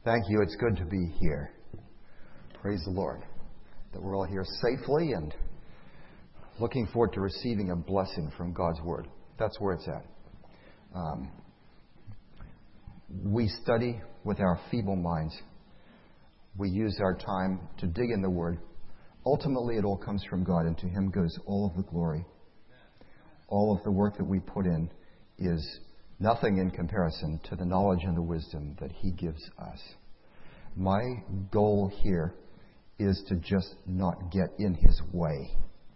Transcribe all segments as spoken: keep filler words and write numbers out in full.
Thank you. It's good to be here. Praise the Lord that we're all here safely and looking forward to receiving a blessing from God's Word. That's where it's at. Um, we study with our feeble minds. We use our time to dig in the Word. Ultimately, it all comes from God, and to Him goes all of the glory. All of the work that we put in is nothing in comparison to the knowledge and the wisdom that He gives us. My goal here is to just not get in His way.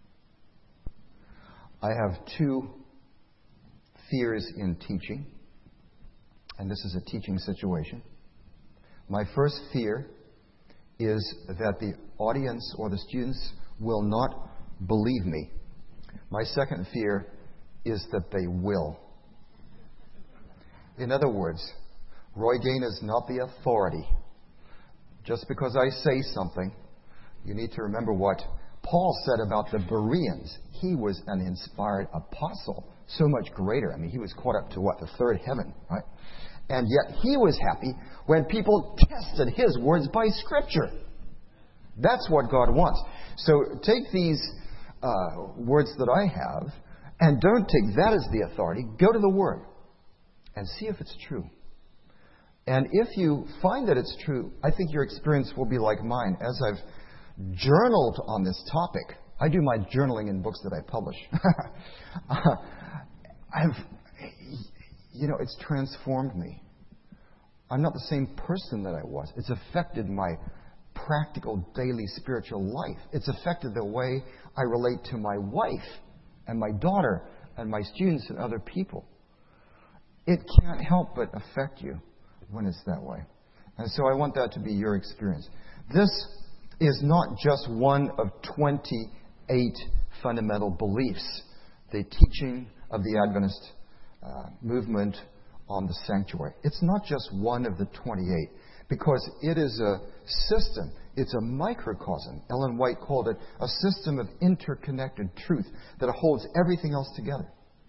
I have two fears in teaching, and this is a teaching situation. My first fear is that the audience or the students will not believe me. My second fear is that they will. In other words, Roy Gain is not the authority. Just because I say something, you need to remember what Paul said about the Bereans. He was an inspired apostle, so much greater. I mean, he was caught up to what, the third heaven, right? And yet he was happy when people tested his words by Scripture. That's what God wants. So take these uh, words that I have and don't take that as the authority. Go to the Word and see if it's true. And if you find that it's true, I think your experience will be like mine. As I've journaled on this topic, I do my journaling in books that I publish. I've, you know, it's transformed me. I'm not the same person that I was. It's affected my practical daily spiritual life. It's affected the way I relate to my wife and my daughter and my students and other people. It can't help but affect you when it's that way. And so I want that to be your experience. This is not just one of twenty-eight fundamental beliefs, the teaching of the Adventist uh, movement on the sanctuary. It's not just one of the twenty-eight, because it is a system. It's a microcosm. Ellen White called it a system of interconnected truth that holds everything else together.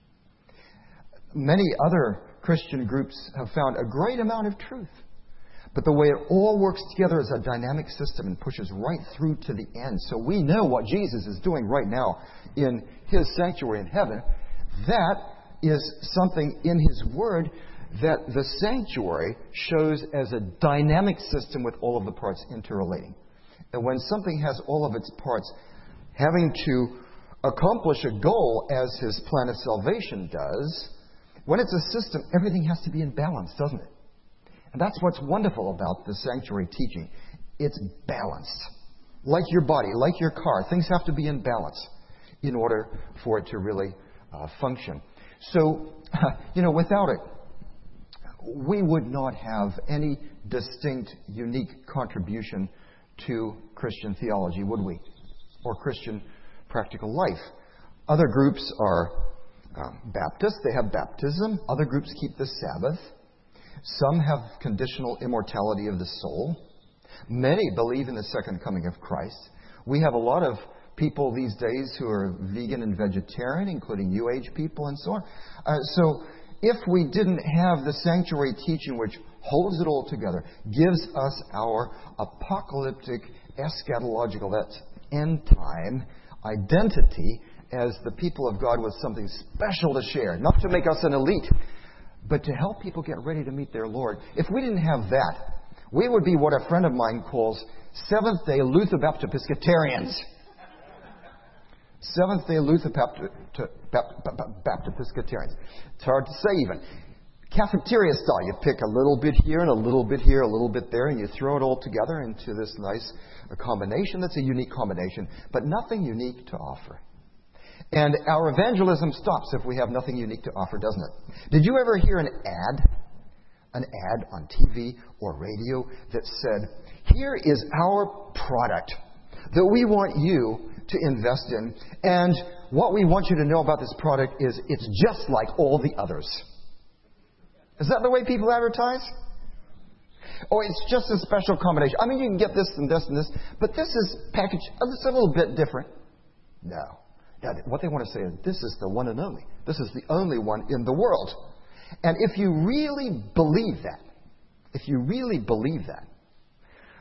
Many other Christian groups have found a great amount of truth. But the way it all works together is a dynamic system and pushes right through to the end. So we know what Jesus is doing right now in His sanctuary in heaven. That is something in His Word that the sanctuary shows as a dynamic system with all of the parts interrelating. And when something has all of its parts having to accomplish a goal as His plan of salvation does, when it's a system, everything has to be in balance, doesn't it? And that's what's wonderful about the sanctuary teaching. It's balanced. Like your body, like your car, things have to be in balance in order for it to really uh, function. So, you know, without it, we would not have any distinct, unique contribution to Christian theology, would we? Or Christian practical life. Other groups are um, Baptists. They have baptism. Other groups keep the Sabbath. Some have conditional immortality of the soul. Many believe in the second coming of Christ. We have a lot of people these days who are vegan and vegetarian, including New Age people and so on. Uh, so if we didn't have the sanctuary teaching, which holds it all together, gives us our apocalyptic, eschatological, that's end time identity as the people of God with something special to share, not to make us an elite, but to help people get ready to meet their Lord. If we didn't have that, we would be what a friend of mine calls Seventh-day Luther Baptist-Episcotarians. Seventh-day Luther Baptist-Episcotarians. It's hard to say even. Cafeteria style. You pick a little bit here and a little bit here, a little bit there, and you throw it all together into this nice combination. That's a unique combination, but nothing unique to offer. And our evangelism stops if we have nothing unique to offer, doesn't it? Did you ever hear an ad, an ad on T V or radio that said, here is our product that we want you to invest in, and what we want you to know about this product is it's just like all the others. Is that the way people advertise? Oh, it's just a special combination. I mean, you can get this and this and this, but this is packaged, it's a little bit different. No. Now, what they want to say is, this is the one and only. This is the only one in the world. And if you really believe that, if you really believe that,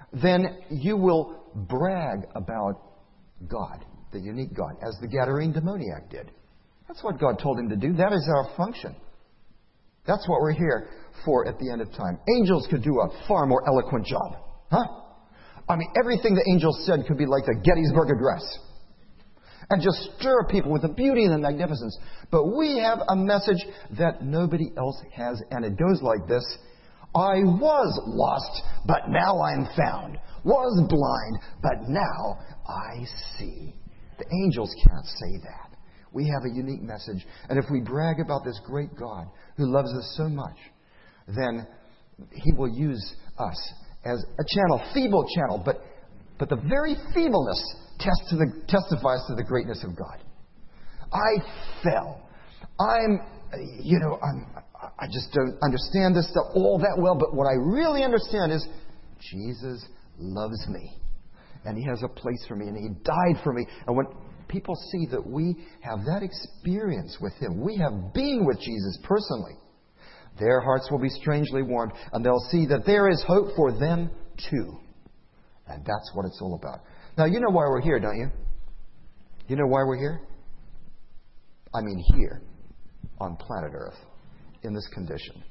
then you will brag about God, the unique God, as the Gadarene demoniac did. That's what God told him to do. That is our function. That's what we're here for at the end of time. Angels could do a far more eloquent job. Huh? I mean, everything the angels said could be like the Gettysburg Address. And just stir people with the beauty and the magnificence. But we have a message that nobody else has. And it goes like this. I was lost, but now I'm found. Was blind, but now I see. The angels can't say that. We have a unique message. And if we brag about this great God who loves us so much, then He will use us as a channel, feeble channel, but, but the very feebleness test to the, testifies to the greatness of God. I fell. I'm, you know, I'm, I just don't understand this stuff all that well, but what I really understand is Jesus loves me. And He has a place for me, and He died for me. And when people see that we have that experience with Him, we have been with Jesus personally, their hearts will be strangely warmed, and they'll see that there is hope for them too. And that's what it's all about. Now, you know why we're here, don't you? You know why we're here? I mean here, on planet Earth, in this condition.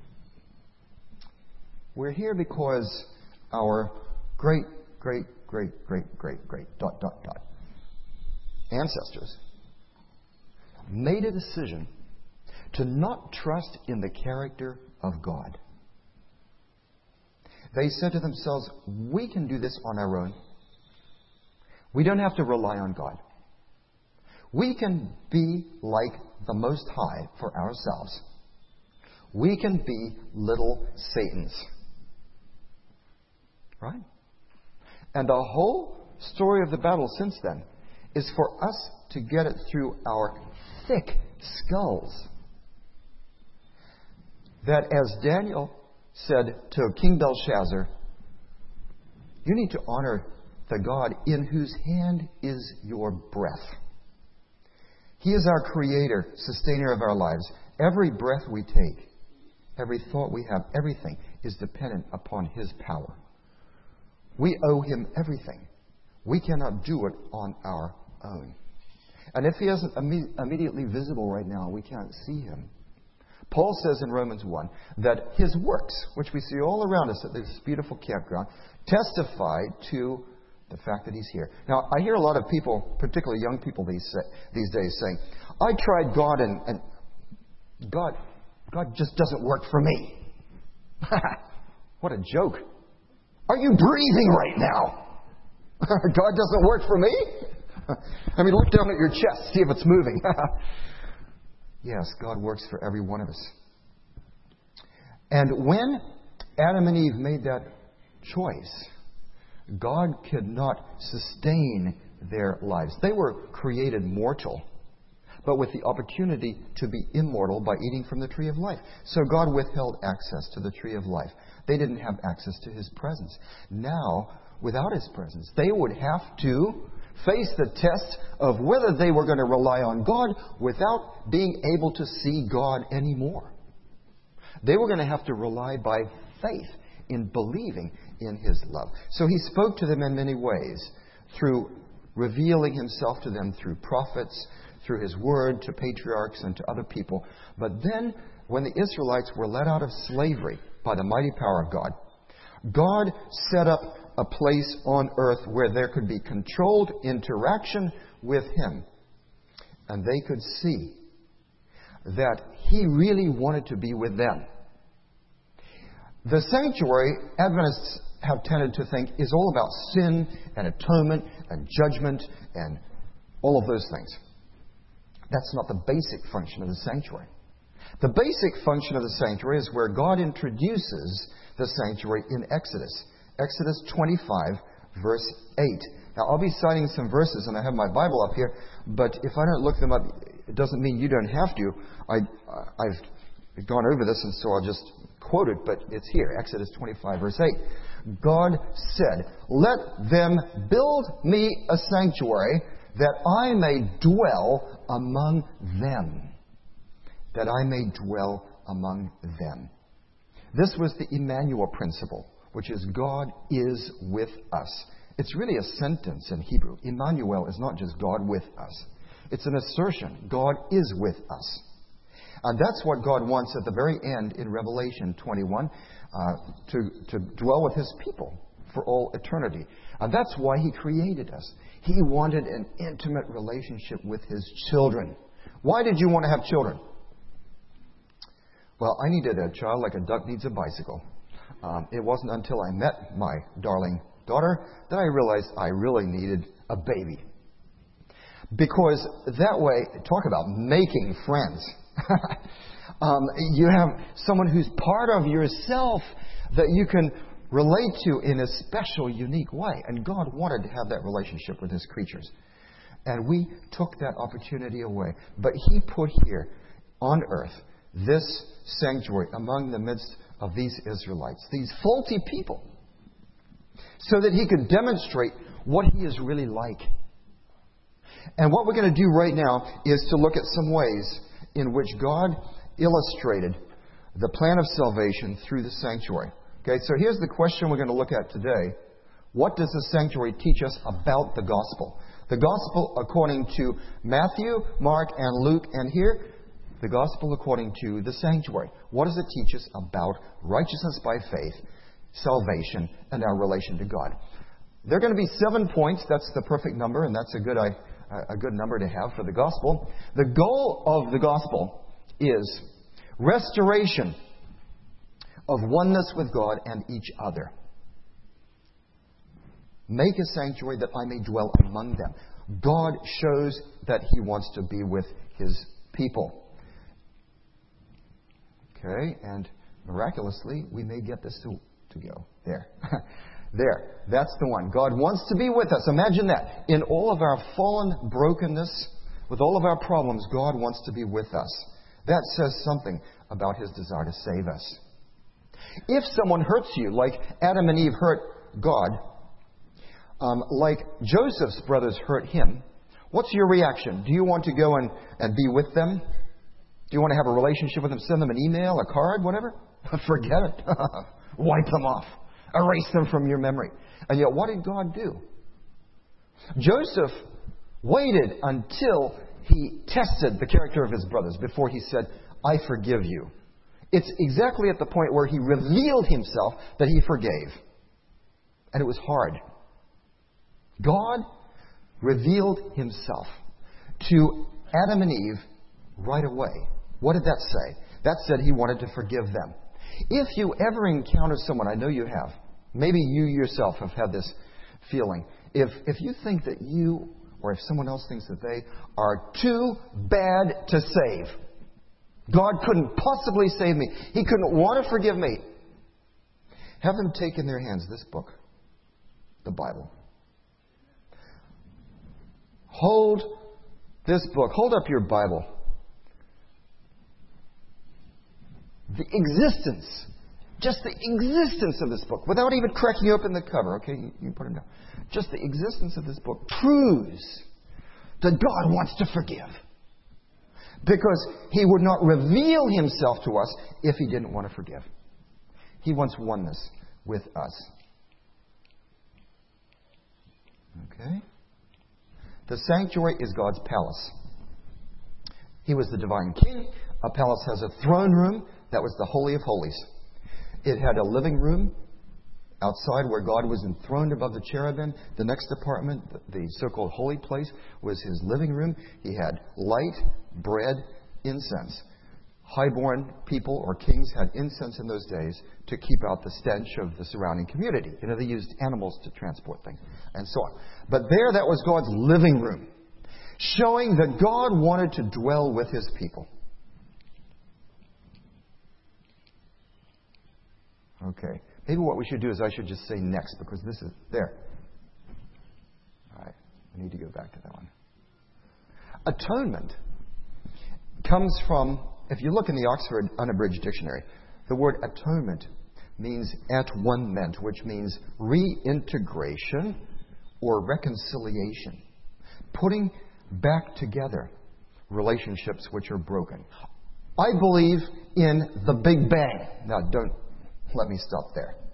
We're here because our great, great, great, great, great, great, dot, dot, dot, ancestors made a decision to not trust in the character of God. They said to themselves, we can do this on our own. We don't have to rely on God. We can be like the Most High for ourselves. We can be little Satans. Right? And the whole story of the battle since then is for us to get it through our thick skulls. That as Daniel said to King Belshazzar, you need to honor the God in whose hand is your breath. He is our creator, sustainer of our lives. Every breath we take, every thought we have, everything is dependent upon His power. We owe Him everything. We cannot do it on our own. And if He isn't imme- immediately visible right now, we can't see Him. Paul says in Romans one that His works, which we see all around us at this beautiful campground, testify to the fact that He's here. Now, I hear a lot of people, particularly young people these these days, saying, I tried God and, and God, God just doesn't work for me. What a joke. Are you breathing right now? God doesn't work for me? I mean, look down at your chest, see if it's moving. Yes, God works for every one of us. And when Adam and Eve made that choice, God could not sustain their lives. They were created mortal, but with the opportunity to be immortal by eating from the tree of life. So God withheld access to the tree of life. They didn't have access to His presence. Now, without His presence, they would have to face the test of whether they were going to rely on God without being able to see God anymore. They were going to have to rely by faith in believing in His love. So He spoke to them in many ways, through revealing Himself to them through prophets, through His word to patriarchs and to other people. But then, when the Israelites were led out of slavery by the mighty power of God, God set up a place on earth where there could be controlled interaction with Him. And they could see that He really wanted to be with them. The sanctuary, Adventists have tended to think, is all about sin and atonement and judgment and all of those things. That's not the basic function of the sanctuary. The basic function of the sanctuary is where God introduces the sanctuary in Exodus. Exodus twenty-five, verse eight. Now, I'll be citing some verses, and I have my Bible up here, but if I don't look them up, it doesn't mean you don't have to. I, I've gone over this, and so I'll just quote it, but it's here, Exodus twenty-five, verse eight. God said, let them build me a sanctuary that I may dwell among them. That I may dwell among them. This was the Emmanuel principle. which is God is with us. It's really a sentence in Hebrew. Emmanuel is not just God with us. It's an assertion. God is with us. And that's what God wants at the very end in Revelation twenty-one, uh, to, to dwell with His people for all eternity. And that's why He created us. He wanted an intimate relationship with His children. Why did you want to have children? Well, I needed a child like a duck needs a bicycle. Um, it wasn't until I met my darling daughter that I realized I really needed a baby. Because that way, talk about making friends. um, you have someone who's part of yourself that you can relate to in a special, unique way. And God wanted to have that relationship with His creatures. And we took that opportunity away. But He put here on earth this sanctuary among the midst of these Israelites, these faulty people, so that He could demonstrate what He is really like. And what we're going to do right now is to look at some ways in which God illustrated the plan of salvation through the sanctuary. Okay, so here's the question we're going to look at today. What does the sanctuary teach us about the gospel? The gospel according to Matthew, Mark, and Luke, and here, the gospel according to the sanctuary. What does it teach us about righteousness by faith, salvation, and our relation to God? There are going to be seven points. That's the perfect number, and that's a good, a good number to have for the gospel. The goal of the gospel is restoration of oneness with God and each other. Make a sanctuary that I may dwell among them. God shows that He wants to be with His people. Okay, and miraculously, we may get this to, to go. There. There. That's the one. God wants to be with us. Imagine that. In all of our fallen brokenness, with all of our problems, God wants to be with us. That says something about His desire to save us. If someone hurts you, like Adam and Eve hurt God, um, like Joseph's brothers hurt him, what's your reaction? Do you want to go and, and be with them? Do you want to have a relationship with them? Send them an email, a card, whatever? Forget it. Wipe them off. Erase them from your memory. And yet, what did God do? Joseph waited until he tested the character of his brothers before he said, I forgive you. It's exactly at the point where he revealed himself that he forgave. And it was hard. God revealed Himself to Adam and Eve right away. What did that say? That said He wanted to forgive them. If you ever encounter someone, I know you have, maybe you yourself have had this feeling. If, if you think that you, or if someone else thinks that they are too bad to save, God couldn't possibly save me, He couldn't want to forgive me, have them take in their hands this book, the Bible. Hold this book. Hold up your Bible. The existence, just the existence of this book, without even cracking open the cover, okay, you, you put it down. Just the existence of this book proves that God wants to forgive. Because He would not reveal Himself to us if He didn't want to forgive. He wants oneness with us. Okay? The sanctuary is God's palace. He was the divine king. A palace has a throne room. That was the Holy of Holies. It had a living room outside where God was enthroned above the cherubim. The next apartment, the so-called holy place, was His living room. He had light, bread, incense. Highborn people or kings had incense in those days to keep out the stench of the surrounding community. You know, they used animals to transport things and so on. But there, that was God's living room, showing that God wanted to dwell with His people. Okay. Maybe what we should do is I should just say next, because this is there. All right. I need to go back to that one. Atonement comes from, if you look in the Oxford Unabridged Dictionary, the word atonement means at one meant, which means reintegration or reconciliation. Putting back together relationships which are broken. I believe in the Big Bang. Now, don't let me stop there.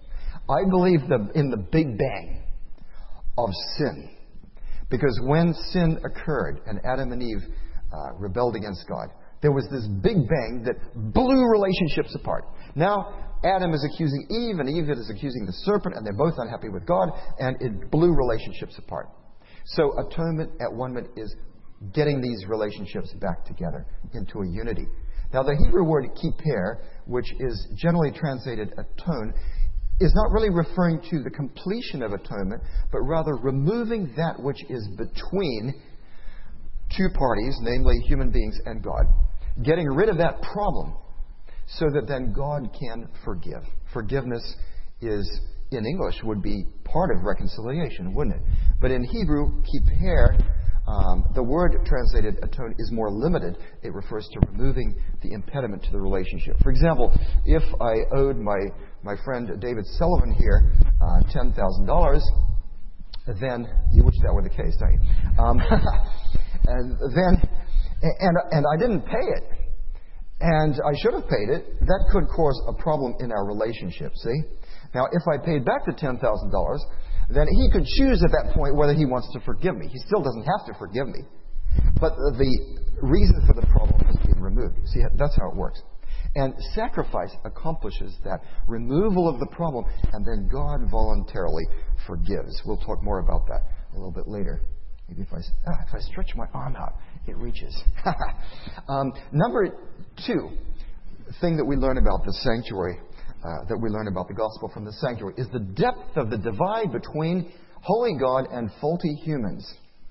I believe the, in the Big Bang of sin. Because when sin occurred and Adam and Eve uh, rebelled against God, there was this Big Bang that blew relationships apart. Now, Adam is accusing Eve, and Eve is accusing the serpent, and they're both unhappy with God, and it blew relationships apart. So atonement at one moment is getting these relationships back together into a unity. Now, the Hebrew word kippur, which is generally translated atone, is not really referring to the completion of atonement, but rather removing that which is between two parties, namely human beings and God. Getting rid of that problem so that then God can forgive. Forgiveness is, in English, would be part of reconciliation, wouldn't it? But in Hebrew, kippur, um, the word translated atone is more limited. It refers to removing the impediment to the relationship. For example, if I owed my, my friend David Sullivan here uh, ten thousand dollars, then, you wish that were the case, don't you? Um, and then, and, and I didn't pay it, and I should have paid it, that could cause a problem in our relationship, see? Now, if I paid back the ten thousand dollars, then he could choose at that point whether he wants to forgive me. He still doesn't have to forgive me. But the reason for the problem has been removed. See, that's how it works. And sacrifice accomplishes that removal of the problem, and then God voluntarily forgives. We'll talk more about that a little bit later. Maybe if I, ah, if I stretch my arm out, it reaches. um, number two thing that we learn about the sanctuary, uh, that we learn about the gospel from the sanctuary, is the depth of the divide between holy God and faulty humans.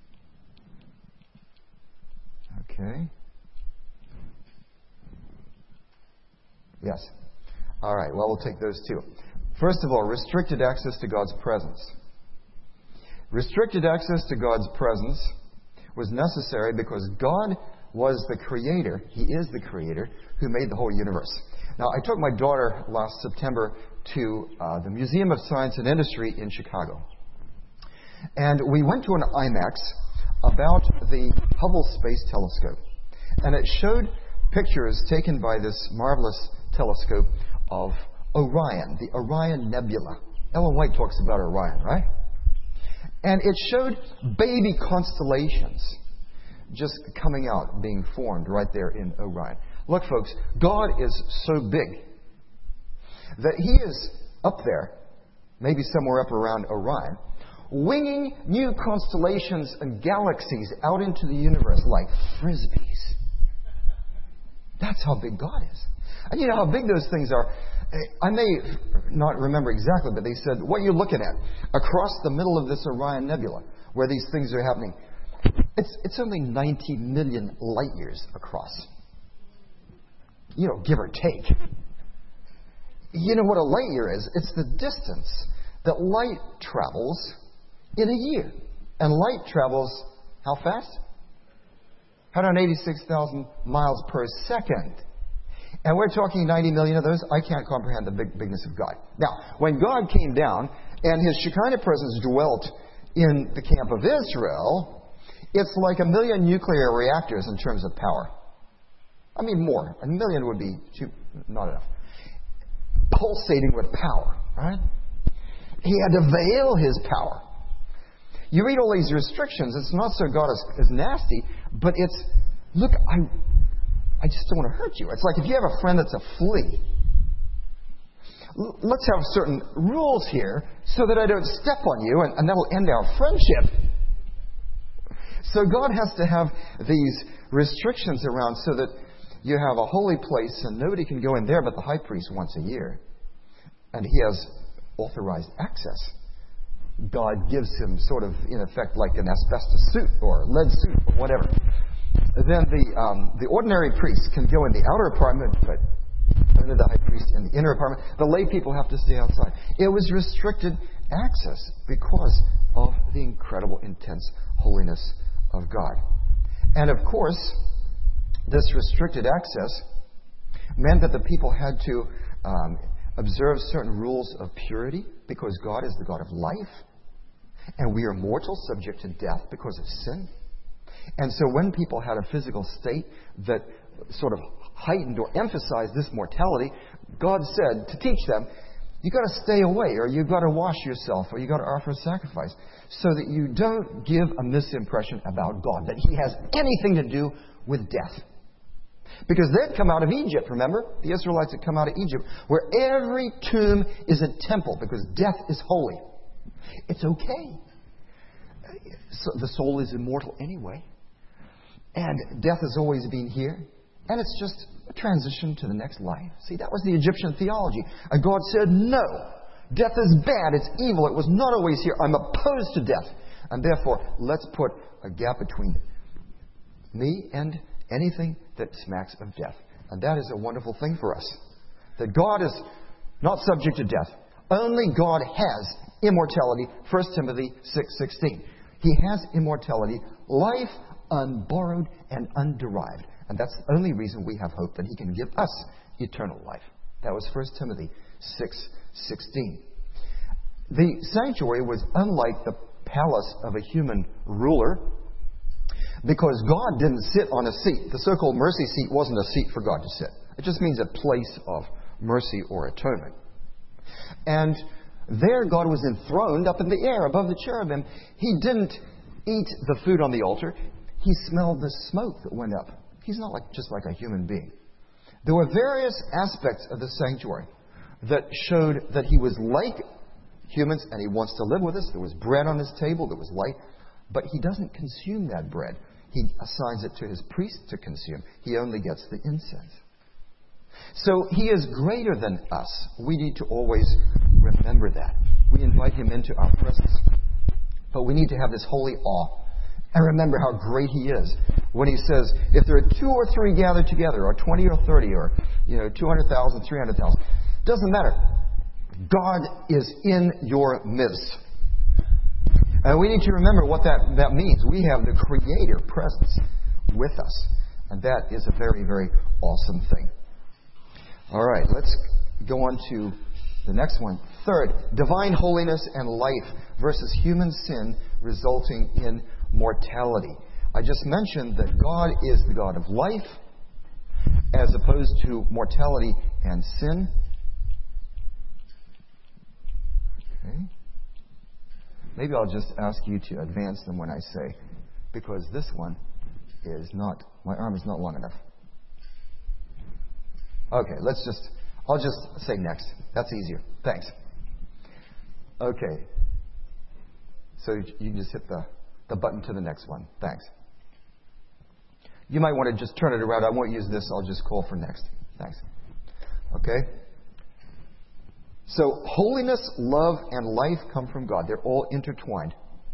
Okay. Yes. All right. Well, we'll take those two. First of all, restricted access to God's presence. Restricted access to God's presence was necessary because God was the creator. He is the creator who made the whole universe. Now, I took my daughter last September to uh, the Museum of Science and Industry in Chicago. And we went to an IMAX about the Hubble Space Telescope. And it showed pictures taken by this marvelous telescope of Orion, the Orion Nebula. Ellen White talks about Orion, right? And it showed baby constellations just coming out, being formed right there in Orion. Look, folks, God is so big that He is up there, maybe somewhere up around Orion, winging new constellations and galaxies out into the universe like frisbees. That's how big God is. And you know how big those things are. I may not remember exactly, but they said, what you're looking at, across the middle of this Orion Nebula, where these things are happening, it's, it's only ninety million light years across. You know, give or take. You know what a light year is? It's the distance that light travels in a year. And light travels how fast? one hundred eighty-six thousand miles per second. And we're talking ninety million of those. I can't comprehend the big bigness of God. Now, when God came down and His Shekinah presence dwelt in the camp of Israel, it's like a million nuclear reactors in terms of power. I mean, more. A million would be too, not enough. Pulsating with power, right? He had to veil His power. You read all these restrictions, it's not so God is, is nasty, but it's, look, I, I just don't want to hurt you. It's like if you have a friend that's a flea. L- let's have certain rules here so that I don't step on you, and, and that'll end our friendship. So God has to have these restrictions around so that you have a holy place and nobody can go in there but the high priest once a year. And he has authorized access. God gives him sort of, in effect, like an asbestos suit or lead suit or whatever. Then the um, the ordinary priest can go in the outer apartment, but only the high priest in the inner apartment. The lay people have to stay outside. It was restricted access because of the incredible, intense holiness of God. And of course, this restricted access meant that the people had to um, observe certain rules of purity because God is the God of life. And we are mortal, subject to death because of sin. And so when people had a physical state that sort of heightened or emphasized this mortality, God said to teach them, You've got to stay away, or you've got to wash yourself, or you've got to offer a sacrifice, so that you don't give a misimpression about God, that He has anything to do with death. Because they'd come out of Egypt, remember? The Israelites had come out of Egypt, where every tomb is a temple, because death is holy. It's okay. So the soul is immortal anyway. And death has always been here. And it's just a transition to the next life. See, that was the Egyptian theology. And God said, no, death is bad, it's evil, it was not always here. I'm opposed to death. And therefore, let's put a gap between me and anything that smacks of death. And that is a wonderful thing for us. That God is not subject to death. Only God has immortality. First Timothy six sixteen. He has immortality, life unborrowed and underived. And that's the only reason we have hope, that He can give us eternal life. That was First Timothy six sixteen. The sanctuary was unlike the palace of a human ruler, because God didn't sit on a seat. The so-called mercy seat wasn't a seat for God to sit. It just means a place of mercy or atonement. And there God was enthroned up in the air above the cherubim. He didn't eat the food on the altar. He smelled the smoke that went up. He's not like just like a human being. There were various aspects of the sanctuary that showed that He was like humans and He wants to live with us. There was bread on His table. There was light. But He doesn't consume that bread. He assigns it to His priest to consume. He only gets the incense. So He is greater than us. We need to always remember that. We invite Him into our presence. But we need to have this holy awe. And remember how great He is. When He says, if there are two or three gathered together, or twenty or thirty, or you know, two hundred thousand, three hundred thousand, doesn't matter. God is in your midst. And we need to remember what that, that means. We have the Creator presence with us. And that is a very, very awesome thing. All right, let's go on to the next one. Third, divine holiness and life versus human sin resulting in mortality. I just mentioned that God is the God of life as opposed to mortality and sin. Okay. Maybe I'll just ask you to advance them when I say, because this one is not, my arm is not long enough. Okay, let's just, I'll just say next. That's easier. Thanks. Okay. So you can just hit the, the button to the next one. Thanks. You might want to just turn it around. I won't use this. I'll just call for next. Thanks. Okay? So holiness, love, and life come from God. They're all intertwined.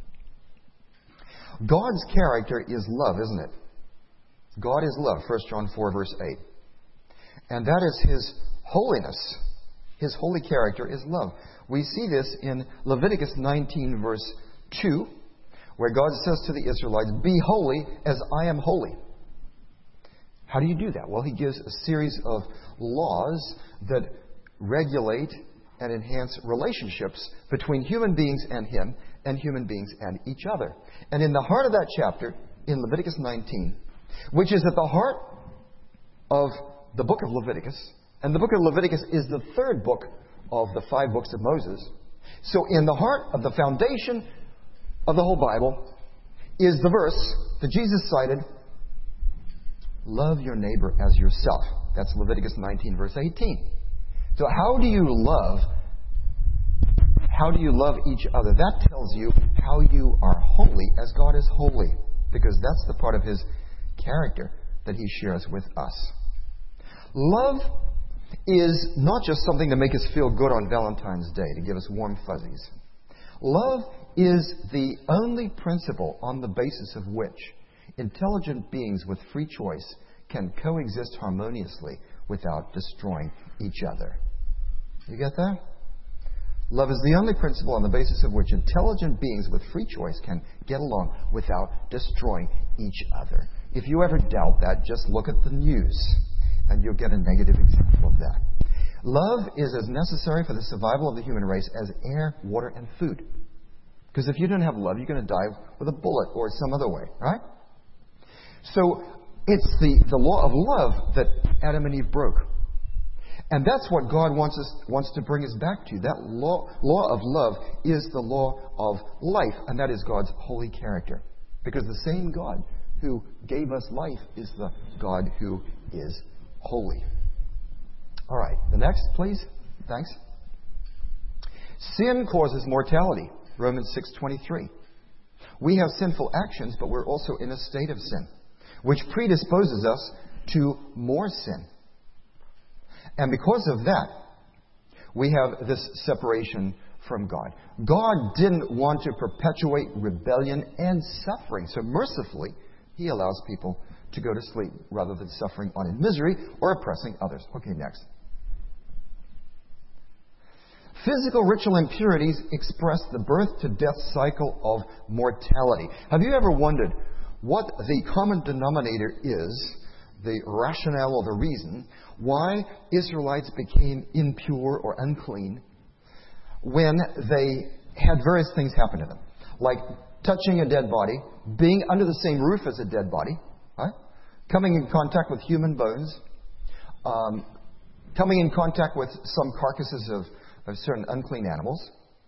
God's character is love, isn't it? God is love. First John four, verse eight. And that is His holiness. His holy character is love. We see this in Leviticus nineteen, verse two, where God says to the Israelites, be holy as I am holy. How do you do that? Well, He gives a series of laws that regulate and enhance relationships between human beings and Him, and human beings and each other. And in the heart of that chapter, in Leviticus nineteen, which is at the heart of the book of Leviticus, and the book of Leviticus is the third book of the five books of Moses. So in the heart of the foundation of the whole Bible is the verse that Jesus cited, love your neighbor as yourself. That's Leviticus nineteen, verse eighteen. So how do you love? How do you love each other? That tells you how you are holy as God is holy, because that's the part of His character that He shares with us. Love is not just something to make us feel good on Valentine's Day, to give us warm fuzzies. Love is the only principle on the basis of which intelligent beings with free choice can coexist harmoniously without destroying each other. You get that? Love is the only principle on the basis of which intelligent beings with free choice can get along without destroying each other. If you ever doubt that, just look at the news, and you'll get a negative example of that. Love is as necessary for the survival of the human race as air, water, and food. Because if you don't have love, you're going to die with a bullet or some other way, right? So it's the, the law of love that Adam and Eve broke. And that's what God wants us wants to bring us back to. That law, law of love is the law of life, and that is God's holy character. Because the same God who gave us life is the God who is holy. All right, the next, please. Thanks. Sin causes mortality. Romans six twenty-three. We have sinful actions, but we're also in a state of sin, which predisposes us to more sin. And because of that, we have this separation from God. God didn't want to perpetuate rebellion and suffering. So mercifully, He allows people to go to sleep rather than suffering on in misery or oppressing others. Okay, next. Physical ritual impurities express the birth to death cycle of mortality. Have you ever wondered what the common denominator is, the rationale or the reason why Israelites became impure or unclean when they had various things happen to them? Like touching a dead body, being under the same roof as a dead body, right? Coming in contact with human bones, um, coming in contact with some carcasses of, of certain unclean animals,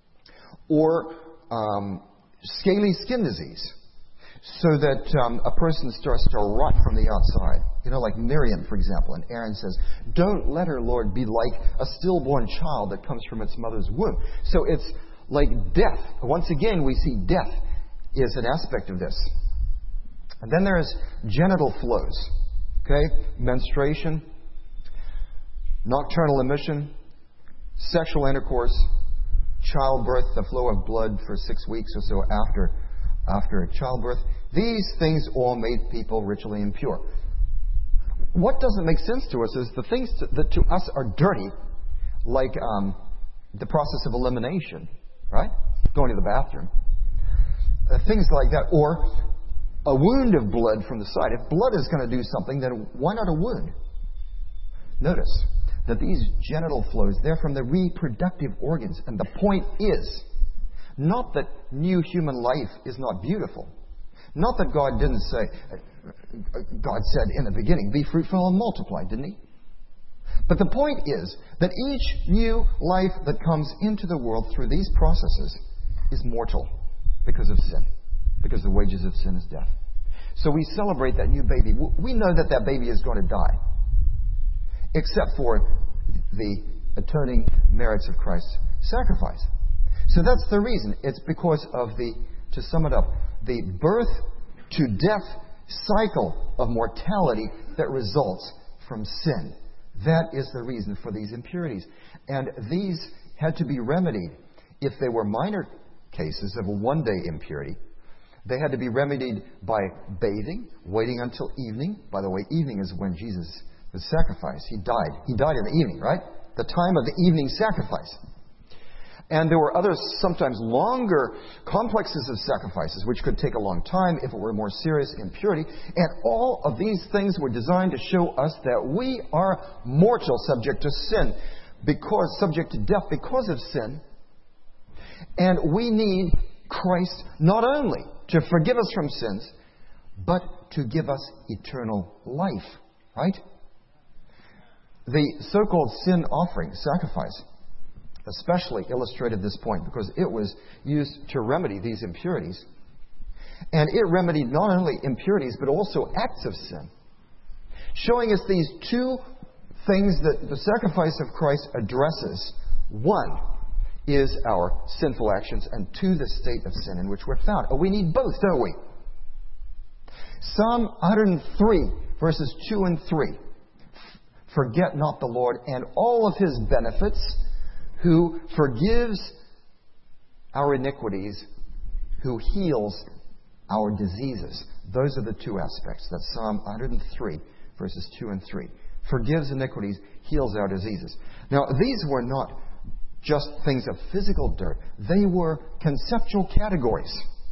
or um, scaly skin disease, so that um, a person starts to rot from the outside. You know, like Miriam, for example, and Aaron says, don't let her, Lord, be like a stillborn child that comes from its mother's womb. So it's like death. Once again, we see death is an aspect of this. And then there's genital flows. Okay? Menstruation, nocturnal emission, sexual intercourse, childbirth, the flow of blood for six weeks or so after, after childbirth. These things all made people ritually impure. What doesn't make sense to us is the things to, that to us are dirty, like um, the process of elimination, right? Going to the bathroom. Uh, things like that. Or a wound of blood from the side. If blood is going to do something, then why not a wound? Notice that these genital flows, they're from the reproductive organs. And the point is, not that new human life is not beautiful. Not that God didn't say, God said in the beginning, be fruitful and multiply, didn't He? But the point is that each new life that comes into the world through these processes is mortal because of sin. Because the wages of sin is death. So we celebrate that new baby. We know that that baby is going to die. Except for the atoning merits of Christ's sacrifice. So that's the reason. It's because of the, to sum it up, the birth to death cycle of mortality that results from sin. That is the reason for these impurities. And these had to be remedied. If they were minor cases of a one-day impurity, they had to be remedied by bathing, waiting until evening. By the way, evening is when Jesus was sacrificed. He died. He died in the evening, right? The time of the evening sacrifice. And there were other, sometimes longer complexes of sacrifices, which could take a long time if it were more serious impurity. And all of these things were designed to show us that we are mortal, subject to sin, because subject to death because of sin. And we need Christ not only to forgive us from sins, but to give us eternal life. Right? The so-called sin offering, sacrifice, especially illustrated this point because it was used to remedy these impurities. And it remedied not only impurities but also acts of sin, showing us these two things that the sacrifice of Christ addresses. One is our sinful actions, and two, the state of sin in which we're found. Oh, we need both, don't we? Psalm one oh three, verses two and three. Forget not the Lord and all of His benefits, who forgives our iniquities, who heals our diseases. Those are the two aspects. That's Psalm one oh three, verses two and three. Forgives iniquities, heals our diseases. Now, these were not just things of physical dirt. They were conceptual categories.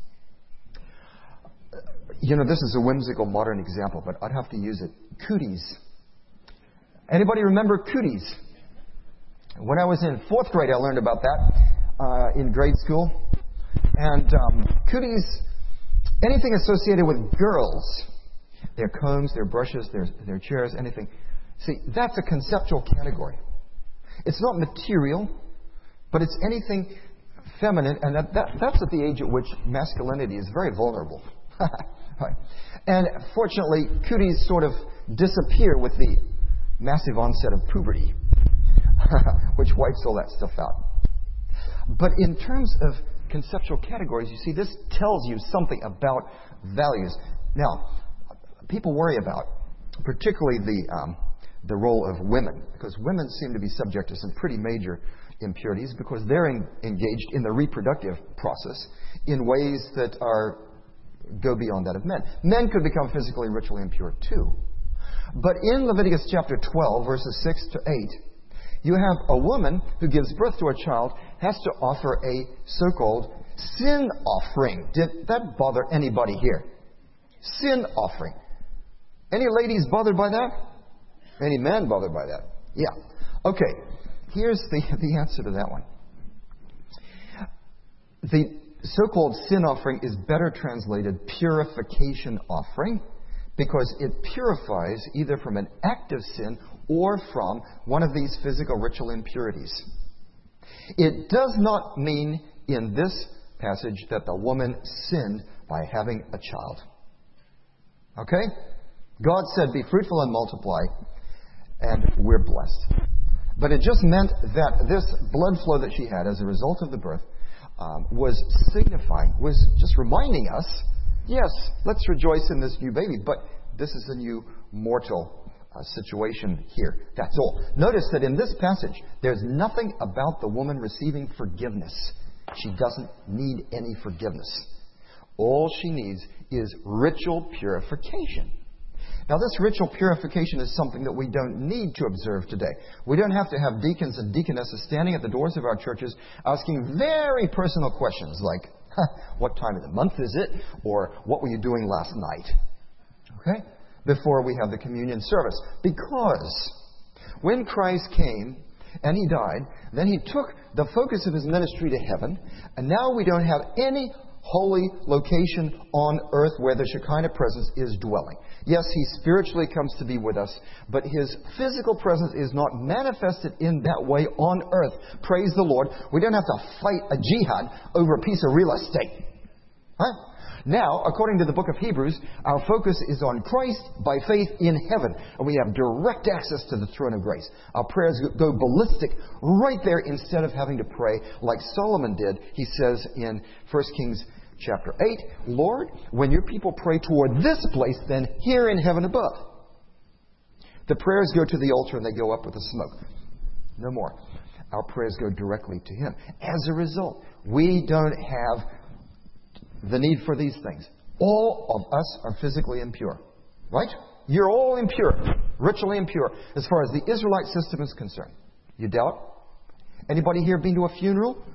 You know, this is a whimsical modern example, but I'd have to use it. Cooties. Anybody remember cooties? When I was in fourth grade, I learned about that uh, in grade school. And um, cooties, anything associated with girls, their combs, their brushes, their, their chairs, anything. See, that's a conceptual category. It's not material, but it's anything feminine, and that, that, that's at the age at which masculinity is very vulnerable. Right. And fortunately, cooties sort of disappear with the massive onset of puberty, which wipes all that stuff out. But in terms of conceptual categories, you see, this tells you something about values. Now, people worry about, particularly the um, the role of women, because women seem to be subject to some pretty major impurities because they're in, engaged in the reproductive process in ways that are go beyond that of men. Men could become physically and ritually impure too. But in Leviticus chapter twelve, verses six to eight, you have a woman who gives birth to a child has to offer a so-called sin offering. Did that bother anybody here? Sin offering. Any ladies bothered by that? Any men bothered by that? Yeah. Okay. Here's the, the answer to that one. The so-called sin offering is better translated purification offering because it purifies either from an act of sin or from one of these physical ritual impurities. It does not mean in this passage that the woman sinned by having a child. Okay? God said, be fruitful and multiply, and we're blessed. But it just meant that this blood flow that she had as a result of the birth um, was signifying, was just reminding us, yes, let's rejoice in this new baby, but this is a new mortal uh, situation here. That's all. Notice that in this passage, there's nothing about the woman receiving forgiveness. She doesn't need any forgiveness. All she needs is ritual purification. Now, this ritual purification is something that we don't need to observe today. We don't have to have deacons and deaconesses standing at the doors of our churches asking very personal questions like, huh, what time of the month is it? Or what were you doing last night? Okay? Before we have the communion service. Because when Christ came and He died, then He took the focus of His ministry to heaven, and now we don't have any holy location on earth where the Shekinah presence is dwelling. Yes, He spiritually comes to be with us, but His physical presence is not manifested in that way on earth. Praise the Lord. We don't have to fight a jihad over a piece of real estate. Right? Now, according to the book of Hebrews, our focus is on Christ by faith in heaven, and we have direct access to the throne of grace. Our prayers go ballistic right there instead of having to pray like Solomon did. He says in First Kings chapter eight, Lord, when your people pray toward this place, then here in heaven above. The prayers go to the altar and they go up with the smoke. No more. Our prayers go directly to Him. As a result, we don't have the need for these things. All of us are physically impure. Right? You're all impure. Ritually impure. As far as the Israelite system is concerned. You doubt? Anybody here been to a funeral?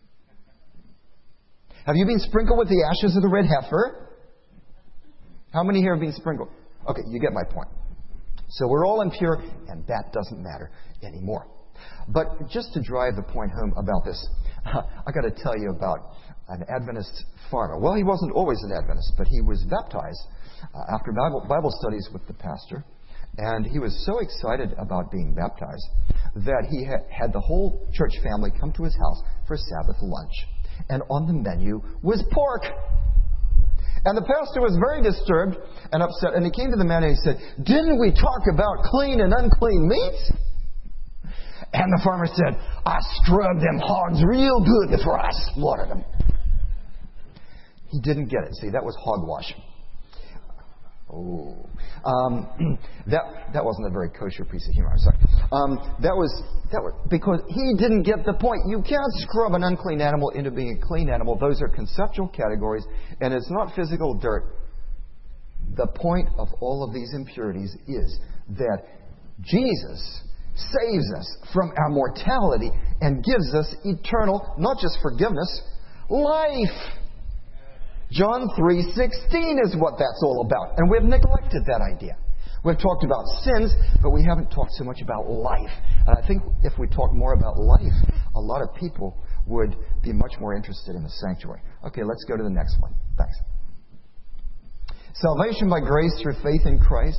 Have you been sprinkled with the ashes of the red heifer? How many here have been sprinkled? Okay, you get my point. So we're all impure, and that doesn't matter anymore. But just to drive the point home about this, I got to tell you about an Adventist farmer. Well, he wasn't always an Adventist, but he was baptized uh, after Bible, Bible studies with the pastor. And he was so excited about being baptized that he ha- had the whole church family come to his house for Sabbath lunch. And on the menu was pork. And the pastor was very disturbed and upset. And he came to the man and he said, didn't we talk about clean and unclean meats? And the farmer said, I scrubbed them hogs real good before I slaughtered them. He didn't get it. See, that was hogwash. Oh, um, that that wasn't a very kosher piece of humor. I'm sorry. Um, that was that was because he didn't get the point. You can't scrub an unclean animal into being a clean animal. Those are conceptual categories, and it's not physical dirt. The point of all of these impurities is that Jesus saves us from our mortality and gives us eternal, not just forgiveness, life. John three sixteen is what that's all about. And we've neglected that idea. We've talked about sins, but we haven't talked so much about life. And I think if we talk more about life, a lot of people would be much more interested in the sanctuary. Okay, let's go to the next one. Thanks. Salvation by grace through faith in Christ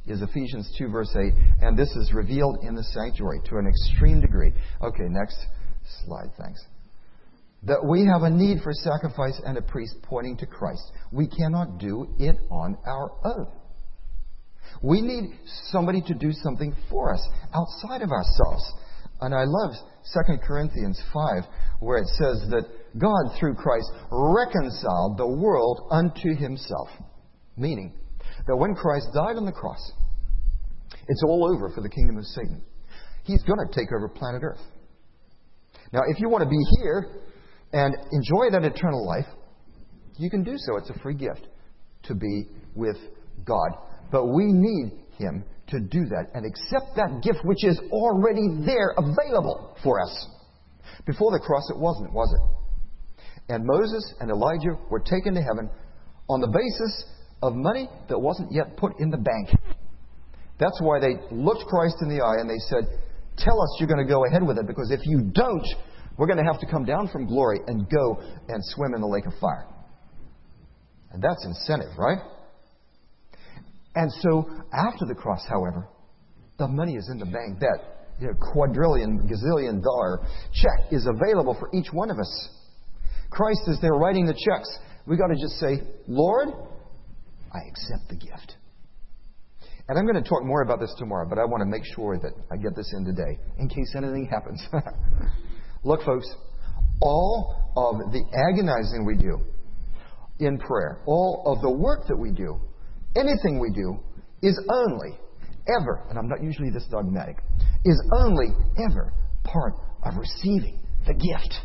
is Ephesians two, verse eight, and this is revealed in the sanctuary to an extreme degree. Okay, next slide, thanks. That we have a need for sacrifice and a priest pointing to Christ. We cannot do it on our own. We need somebody to do something for us outside of ourselves. And I love Second Corinthians five, where it says that God, through Christ, reconciled the world unto himself. Meaning that when Christ died on the cross, it's all over for the kingdom of Satan. He's going to take over planet Earth. Now, if you want to be here and enjoy that eternal life, you can do so. It's a free gift to be with God. But we need him to do that and accept that gift which is already there, available for us. Before the cross, it wasn't, was it? And Moses and Elijah were taken to heaven on the basis of money that wasn't yet put in the bank. That's why they looked Christ in the eye and they said, tell us you're going to go ahead with it, because if you don't, we're going to have to come down from glory and go and swim in the lake of fire. And that's incentive, right? And so after the cross, however, the money is in the bank. That you know, quadrillion, gazillion dollar check is available for each one of us. Christ is there writing the checks. We've got to just say, Lord, I accept the gift. And I'm going to talk more about this tomorrow, but I want to make sure that I get this in today, in case anything happens. Look, folks, all of the agonizing we do in prayer, all of the work that we do, anything we do, is only, ever, and I'm not usually this dogmatic, is only ever part of receiving the gift.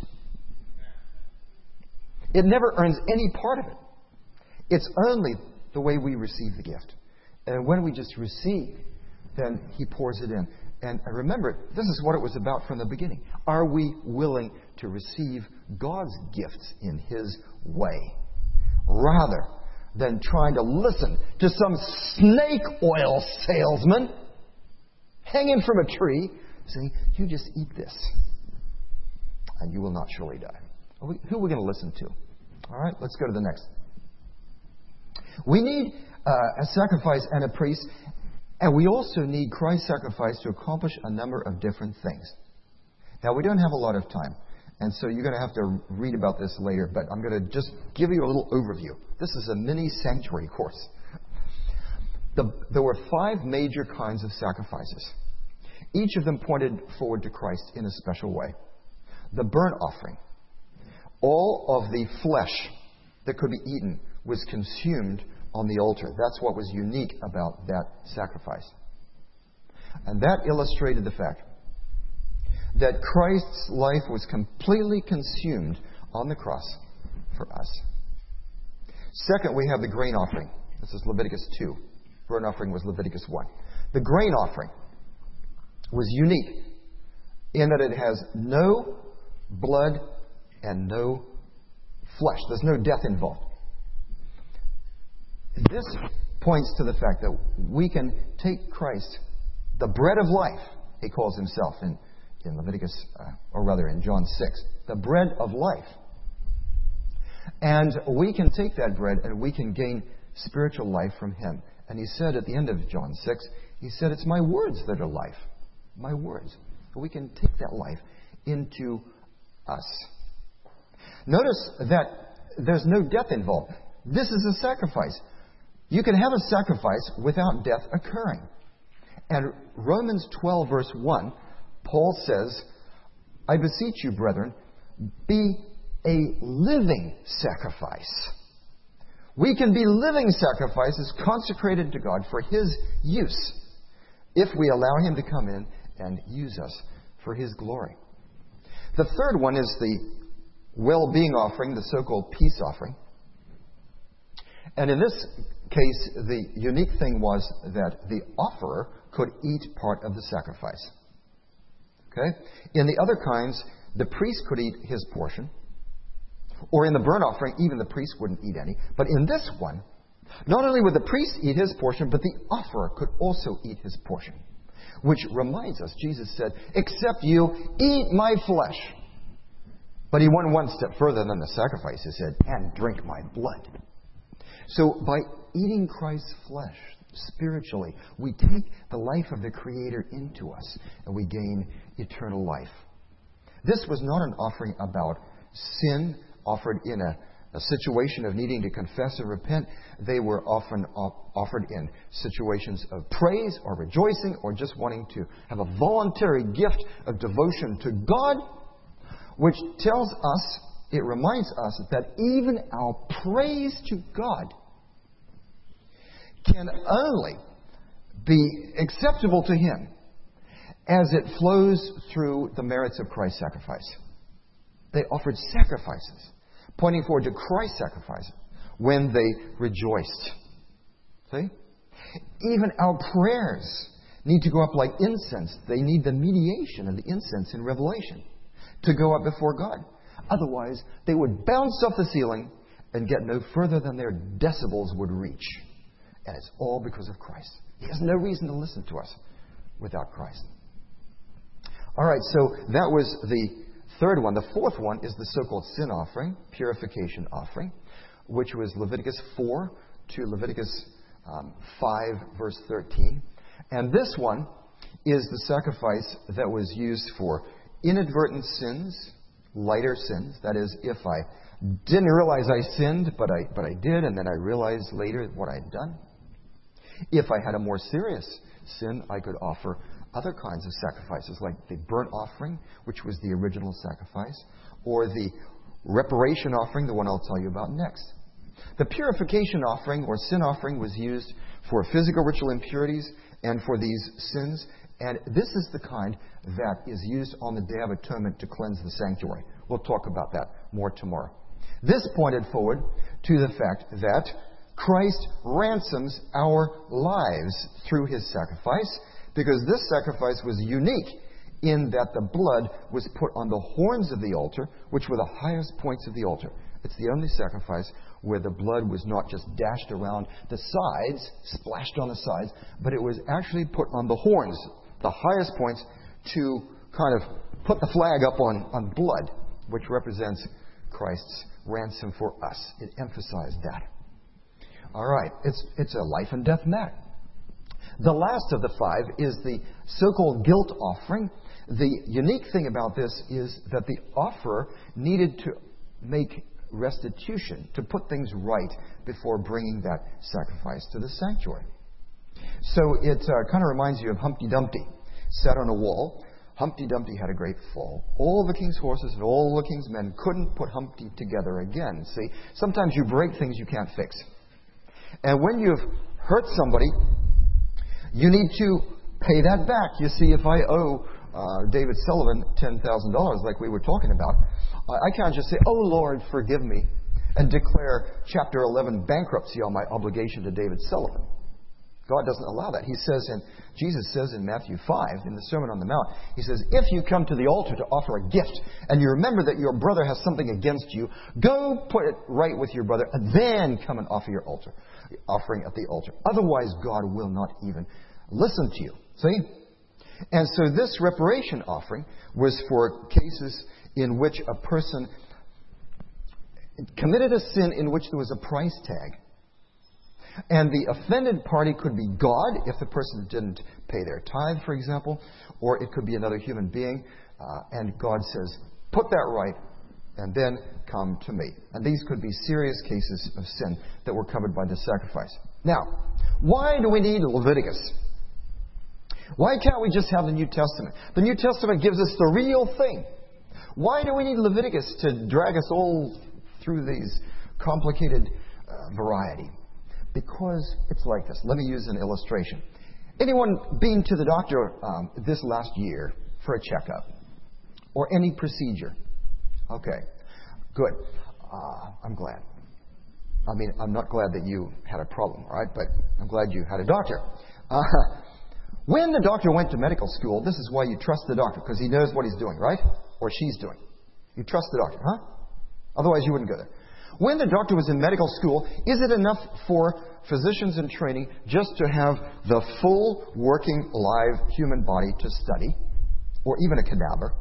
It never earns any part of it. It's only the way we receive the gift. And when we just receive, then he pours it in. And remember, this is what it was about from the beginning. Are we willing to receive God's gifts in his way, rather than trying to listen to some snake oil salesman hanging from a tree saying, you just eat this and you will not surely die? Who are we going to listen to? All right, let's go to the next. We need uh, a sacrifice and a priest, and we also need Christ's sacrifice to accomplish a number of different things. Now, we don't have a lot of time, and so you're going to have to read about this later, but I'm going to just give you a little overview. This is a mini sanctuary course. The, there were five major kinds of sacrifices. Each of them pointed forward to Christ in a special way. The burnt offering. All of the flesh that could be eaten was consumed on the altar. That's what was unique about that sacrifice. And that illustrated the fact that Christ's life was completely consumed on the cross for us. Second, we have the grain offering. This is Leviticus two. Burnt offering was Leviticus one. The grain offering was unique in that it has no blood and no flesh. There's no death involved. This points to the fact that we can take Christ, the bread of life, he calls himself in, in Leviticus, uh, or rather in John six, the bread of life. And we can take that bread and we can gain spiritual life from him. And he said at the end of John six, he said, it's my words that are life. My words. We can take that life into us. Notice that there's no death involved. This is a sacrifice. You can have a sacrifice without death occurring. And Romans twelve, verse one, Paul says, I beseech you, brethren, be a living sacrifice. We can be living sacrifices consecrated to God for his use if we allow him to come in and use us for his glory. The third one is the well-being offering, the so-called peace offering. And in this case, the unique thing was that the offerer could eat part of the sacrifice. Okay? In the other kinds, the priest could eat his portion. Or in the burnt offering, even the priest wouldn't eat any. But in this one, not only would the priest eat his portion, but the offerer could also eat his portion. Which reminds us, Jesus said, except you eat my flesh. But he went one step further than the sacrifice. He said, and drink my blood. So by eating Christ's flesh, spiritually. We take the life of the Creator into us, and we gain eternal life. This was not an offering about sin offered in a, a situation of needing to confess and repent. They were often op- offered in situations of praise or rejoicing or just wanting to have a voluntary gift of devotion to God, which tells us, it reminds us that even our praise to God can only be acceptable to Him as it flows through the merits of Christ's sacrifice. They offered sacrifices, pointing forward to Christ's sacrifice when they rejoiced. See? Even our prayers need to go up like incense. They need the mediation of the incense in Revelation to go up before God. Otherwise, they would bounce off the ceiling and get no further than their decibels would reach. And it's all because of Christ. He has no reason to listen to us without Christ. All right, so that was the third one. The fourth one is the so-called sin offering, purification offering, which was Leviticus four to Leviticus um, five, verse thirteen. And this one is the sacrifice that was used for inadvertent sins, lighter sins. That is, if I didn't realize I sinned, but I, but I did, and then I realized later what I had done. If I had a more serious sin, I could offer other kinds of sacrifices, like the burnt offering, which was the original sacrifice, or the reparation offering, the one I'll tell you about next. The purification offering, or sin offering, was used for physical ritual impurities and for these sins. And this is the kind that is used on the Day of Atonement to cleanse the sanctuary. We'll talk about that more tomorrow. This pointed forward to the fact that Christ ransoms our lives through His sacrifice, because this sacrifice was unique in that the blood was put on the horns of the altar, which were the highest points of the altar. It's the only sacrifice where the blood was not just dashed around the sides, splashed on the sides, but it was actually put on the horns, the highest points, to kind of put the flag up on, on blood, which represents Christ's ransom for us. It emphasized that. All right, it's, it's a life and death matter. The last of the five is the so-called guilt offering. The unique thing about this is that the offerer needed to make restitution, to put things right before bringing that sacrifice to the sanctuary. So it uh, kind of reminds you of Humpty Dumpty, sat on a wall. Humpty Dumpty had a great fall. All the king's horses and all the king's men couldn't put Humpty together again. See, sometimes you break things you can't fix. And when you've hurt somebody, you need to pay that back. You see, if I owe uh, David Sullivan ten thousand dollars like we were talking about, I can't just say, "Oh, Lord, forgive me," and declare Chapter eleven bankruptcy on my obligation to David Sullivan. God doesn't allow that. He says, and Jesus says in Matthew five, in the Sermon on the Mount, He says, if you come to the altar to offer a gift, and you remember that your brother has something against you, go put it right with your brother, and then come and offer your altar, offering at the altar. Otherwise, God will not even listen to you. See? And so this reparation offering was for cases in which a person committed a sin in which there was a price tag. And the offended party could be God, if the person didn't pay their tithe, for example, or it could be another human being. Uh, and God says, put that right, and then come to me. And these could be serious cases of sin that were covered by the sacrifice. Now, why do we need Leviticus? Why can't we just have the New Testament? The New Testament gives us the real thing. Why do we need Leviticus to drag us all through these complicated uh, variety? Because it's like this. Let me use an illustration. Anyone been to the doctor um, this last year for a checkup? Or any procedure? Okay, good. Uh, I'm glad. I mean, I'm not glad that you had a problem, all right? But I'm glad you had a doctor. Uh, when the doctor went to medical school, this is why you trust the doctor, because he knows what he's doing, right? Or she's doing. You trust the doctor, huh? Otherwise, you wouldn't go there. When the doctor was in medical school, is it enough for physicians in training just to have the full working live human body to study, or even a cadaver?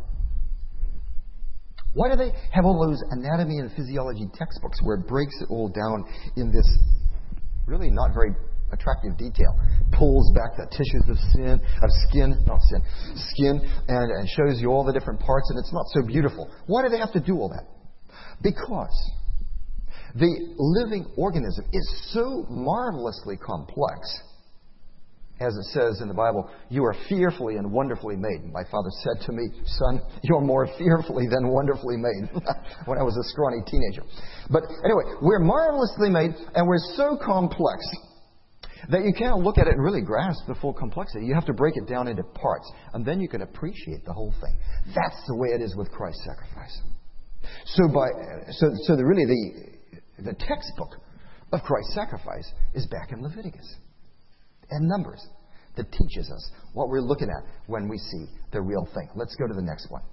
Why do they have all those anatomy and physiology textbooks where it breaks it all down in this really not very attractive detail. Pulls back the tissues of sin, of skin, not sin, skin, and, and shows you all the different parts, and it's not so beautiful. Why do they have to do all that? Because the living organism is so marvelously complex. As it says in the Bible, you are fearfully and wonderfully made. My father said to me, son, you're more fearfully than wonderfully made, when I was a scrawny teenager. But anyway, we're marvelously made, and we're so complex that you can't look at it and really grasp the full complexity. You have to break it down into parts, and then you can appreciate the whole thing. That's the way it is with Christ's sacrifice. So, by so, so the, really the the textbook of Christ's sacrifice is back in Leviticus and Numbers that teaches us what we're looking at when we see the real thing. Let's go to the next one.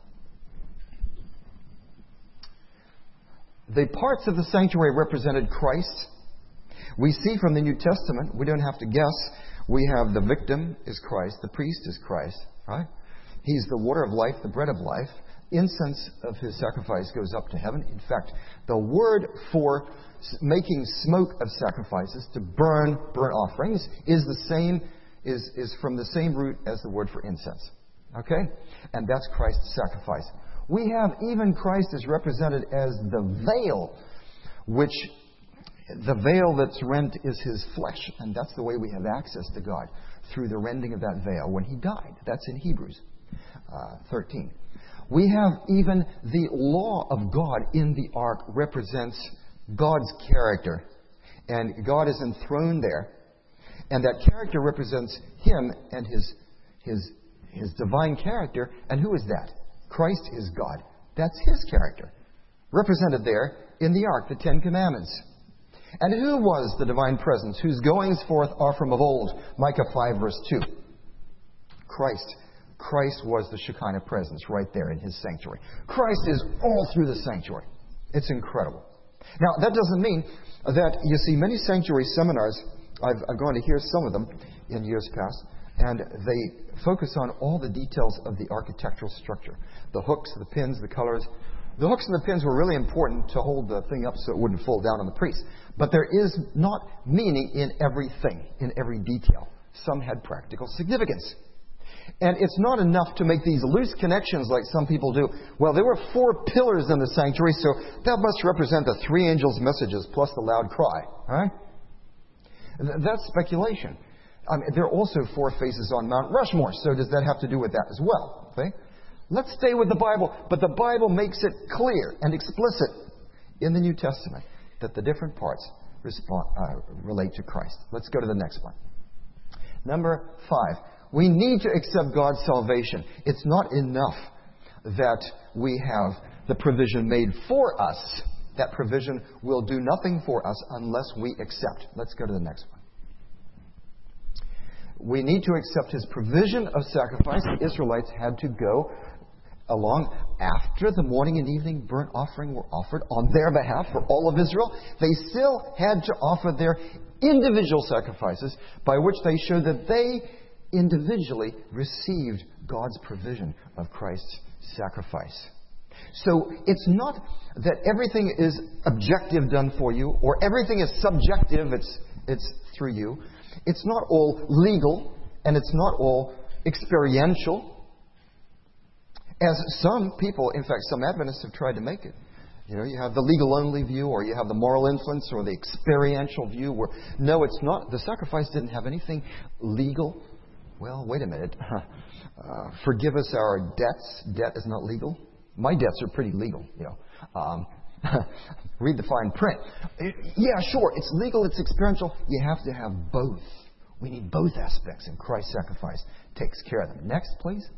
The parts of the sanctuary represented Christ. We see from the New Testament, we don't have to guess, we have the victim is Christ, the priest is Christ, right? He's the water of life, the bread of life. Incense of his sacrifice goes up to heaven. In fact, the word for making smoke of sacrifices, to burn burnt offerings, is the same is, is from the same root as the word for incense. Okay? And that's Christ's sacrifice. We have even Christ is represented as the veil, which the veil that's rent is his flesh. And that's the way we have access to God, through the rending of that veil when he died. That's in Hebrews uh, thirteen. We have even the law of God in the ark represents God's character. And God is enthroned there. And that character represents him and his, his, his divine character. And who is that? Christ is God. That's his character. Represented there in the ark, the Ten Commandments. And who was the divine presence, whose goings forth are from of old? Micah five verse two. Christ. Christ was the Shekinah presence right there in his sanctuary. Christ is all through the sanctuary. It's incredible. Now, that doesn't mean that, you see, many sanctuary seminars, I've, I've gone to hear some of them in years past, and they focus on all the details of the architectural structure. The hooks, the pins, the colors. The hooks and the pins were really important to hold the thing up so it wouldn't fall down on the priest. But there is not meaning in everything, in every detail. Some had practical significance. And it's not enough to make these loose connections like some people do. Well, there were four pillars in the sanctuary, so that must represent the three angels' messages plus the loud cry. Right? That's speculation. I mean, there are also four faces on Mount Rushmore, so does that have to do with that as well? Okay? Let's stay with the Bible, but the Bible makes it clear and explicit in the New Testament that the different parts respond, uh, relate to Christ. Let's go to the next one. Number five. We need to accept God's salvation. It's not enough that we have the provision made for us. That provision will do nothing for us unless we accept. Let's go to the next one. We need to accept his provision of sacrifice. The Israelites had to go along after the morning and evening burnt offering were offered on their behalf for all of Israel. They still had to offer their individual sacrifices by which they showed that they individually received God's provision of Christ's sacrifice. So it's not that everything is objective done for you, or everything is subjective, it's, it's through you. It's not all legal, and it's not all experiential, as some people, in fact, some Adventists have tried to make it. You know, you have the legal-only view, or you have the moral influence, or the experiential view, where, no, it's not. The sacrifice didn't have anything legal. Well, wait a minute. Uh, forgive us our debts. Debt is not legal. My debts are pretty legal, you know. Um, read the fine print. Yeah, sure, it's legal, it's experiential. You have to have both. We need both aspects, and Christ's sacrifice takes care of them. Next, please.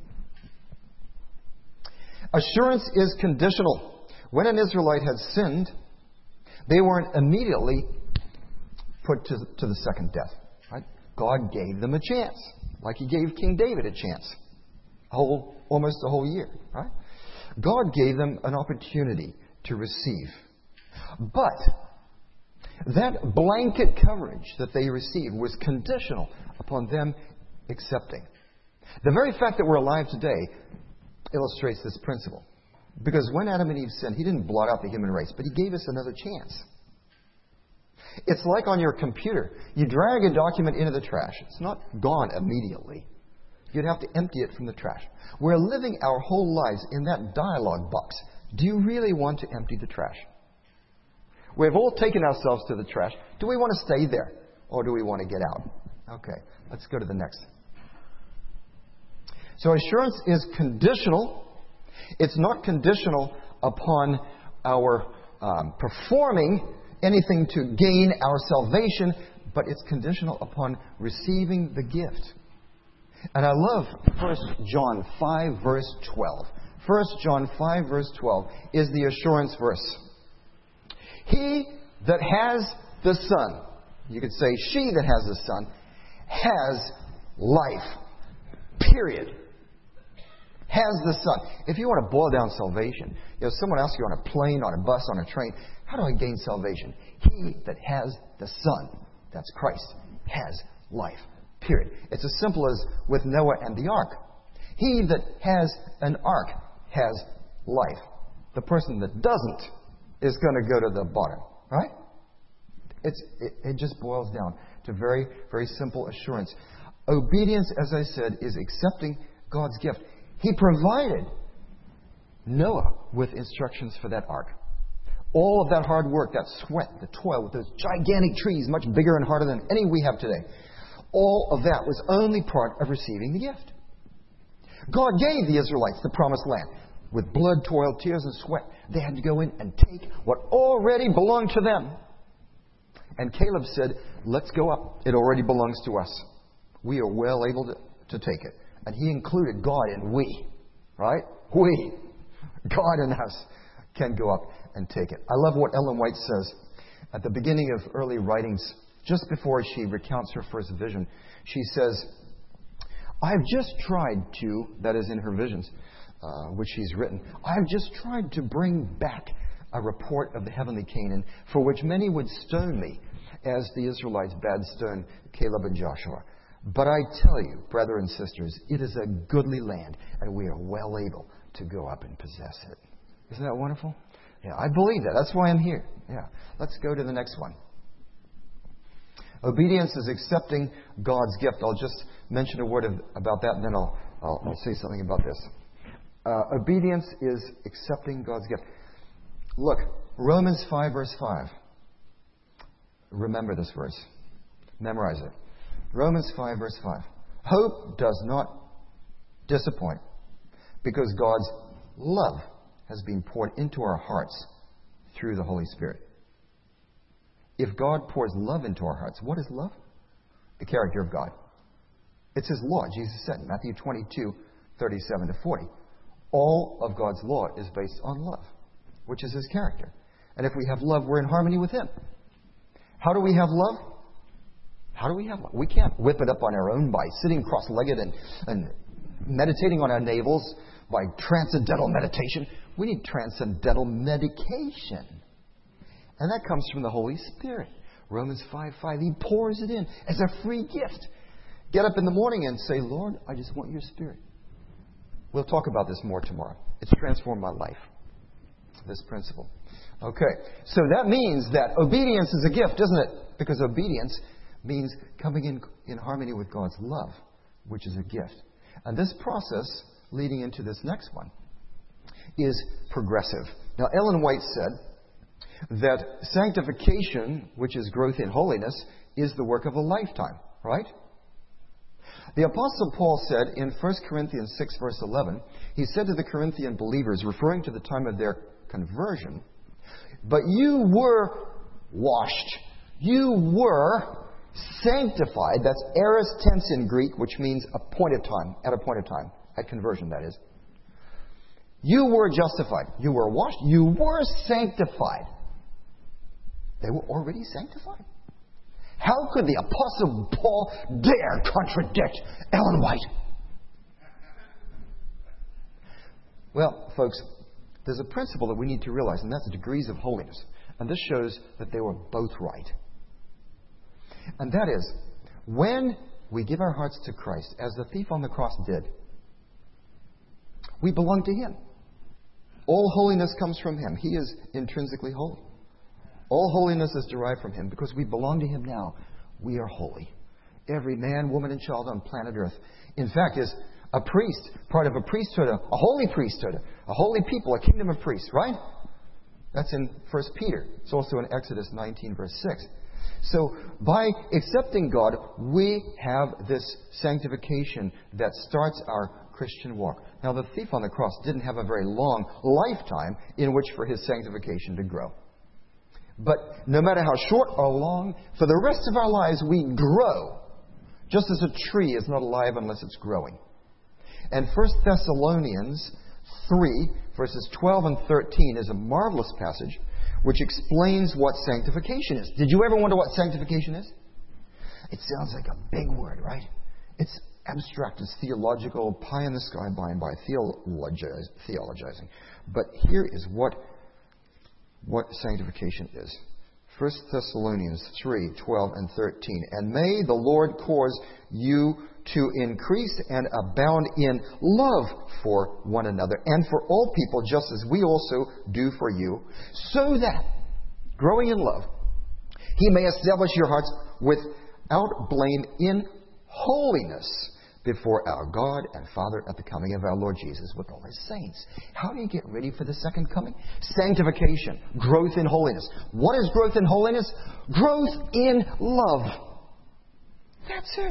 Assurance is conditional. When an Israelite had sinned, they weren't immediately put to, to the second death. Right? God gave them a chance. Like he gave King David a chance. A whole, almost a whole year. Right? God gave them an opportunity to receive. But that blanket coverage that they received was conditional upon them accepting. The very fact that we're alive today illustrates this principle. Because when Adam and Eve sinned, he didn't blot out the human race, but he gave us another chance. It's like on your computer. You drag a document into the trash. It's not gone immediately. You'd have to empty it from the trash. We're living our whole lives in that dialogue box. Do you really want to empty the trash? We've all taken ourselves to the trash. Do we want to stay there, or do we want to get out? Okay, let's go to the next. So assurance is conditional. It's not conditional upon our um, performing anything to gain our salvation, but it's conditional upon receiving the gift. And I love First John five, verse twelve. First John five, verse twelve is the assurance verse. He that has the Son, you could say she that has the Son, has life. Period. Has the Son. If you want to boil down salvation, you know, someone asks you on a plane, on a bus, on a train, how do I gain salvation? He that has the Son, that's Christ, has life. Period. It's as simple as with Noah and the ark. He that has an ark has life. The person that doesn't is going to go to the bottom. Right? It's, it, it just boils down to very, very simple assurance. Obedience, as I said, is accepting God's gift. He provided Noah with instructions for that ark. All of that hard work, that sweat, the toil with those gigantic trees, much bigger and harder than any we have today. All of that was only part of receiving the gift. God gave the Israelites the promised land. With blood, toil, tears, and sweat, they had to go in and take what already belonged to them. And Caleb said, let's go up. It already belongs to us. We are well able to, to take it. And he included God in we. Right? We. God and us can go up and take it. I love what Ellen White says at the beginning of early writings. Just before she recounts her first vision, she says, I've just tried to, that is in her visions, uh, which she's written, I've just tried to bring back a report of the heavenly Canaan for which many would stone me, as the Israelites bade stone Caleb and Joshua. But I tell you, brothers and sisters, it is a goodly land, and we are well able to go up and possess it. Isn't that wonderful? Yeah, I believe that. That's why I'm here. Yeah. Let's go to the next one. Obedience is accepting God's gift. I'll just mention a word of, about that, and then I'll, I'll, I'll say something about this. Uh, obedience is accepting God's gift. Look, Romans five, verse five. Remember this verse. Memorize it. Romans five, verse five. Hope does not disappoint, because God's love has been poured into our hearts through the Holy Spirit. If God pours love into our hearts, what is love? The character of God. It's His law. Jesus said in Matthew twenty-two, thirty-seven to forty. All of God's law is based on love, which is His character. And if we have love, we're in harmony with Him. How do we have love? How do we have love? We can't whip it up on our own by sitting cross-legged and, and meditating on our navels by transcendental meditation. We need transcendental medication. And that comes from the Holy Spirit. Romans five five, He pours it in as a free gift. Get up in the morning and say, Lord, I just want your Spirit. We'll talk about this more tomorrow. It's transformed my life, this principle. Okay, so that means that obedience is a gift, doesn't it? Because obedience means coming in, in harmony with God's love, which is a gift. And this process, leading into this next one, is progressive. Now, Ellen White said that sanctification, which is growth in holiness, is the work of a lifetime, right? The Apostle Paul said in First Corinthians six, verse eleven, he said to the Corinthian believers, referring to the time of their conversion, but you were washed, you were sanctified, that's aorist tense in Greek, which means appointed time, at a point of time, at conversion, that is. You were justified, you were washed, you were sanctified. They were already sanctified. How could the Apostle Paul dare contradict Ellen White? Well, folks, there's a principle that we need to realize, and that's degrees of holiness. And this shows that they were both right. And that is, when we give our hearts to Christ, as the thief on the cross did, we belong to Him. All holiness comes from Him. He is intrinsically holy. All holiness is derived from Him because we belong to Him now. We are holy. Every man, woman, and child on planet Earth, in fact, is a priest, part of a priesthood, a, a holy priesthood, a holy people, a kingdom of priests, right? That's in First Peter. It's also in Exodus nineteen, verse six. So, by accepting God, we have this sanctification that starts our Christian walk. Now, the thief on the cross didn't have a very long lifetime in which for his sanctification to grow. But no matter how short or long, for the rest of our lives, we grow. Just as a tree is not alive unless it's growing. And First Thessalonians three, verses twelve and thirteen is a marvelous passage which explains what sanctification is. Did you ever wonder what sanctification is? It sounds like a big word, right? It's abstract, it's theological, pie in the sky by and by, theologize, theologizing. But here is what, what sanctification is. First Thessalonians three, twelve and thirteen. And may the Lord cause you to increase and abound in love for one another and for all people, just as we also do for you, so that, growing in love, He may establish your hearts without blame in holiness before our God and Father at the coming of our Lord Jesus with all His saints. How do you get ready for the second coming? Sanctification, growth in holiness. What is growth in holiness? Growth in love. That's it.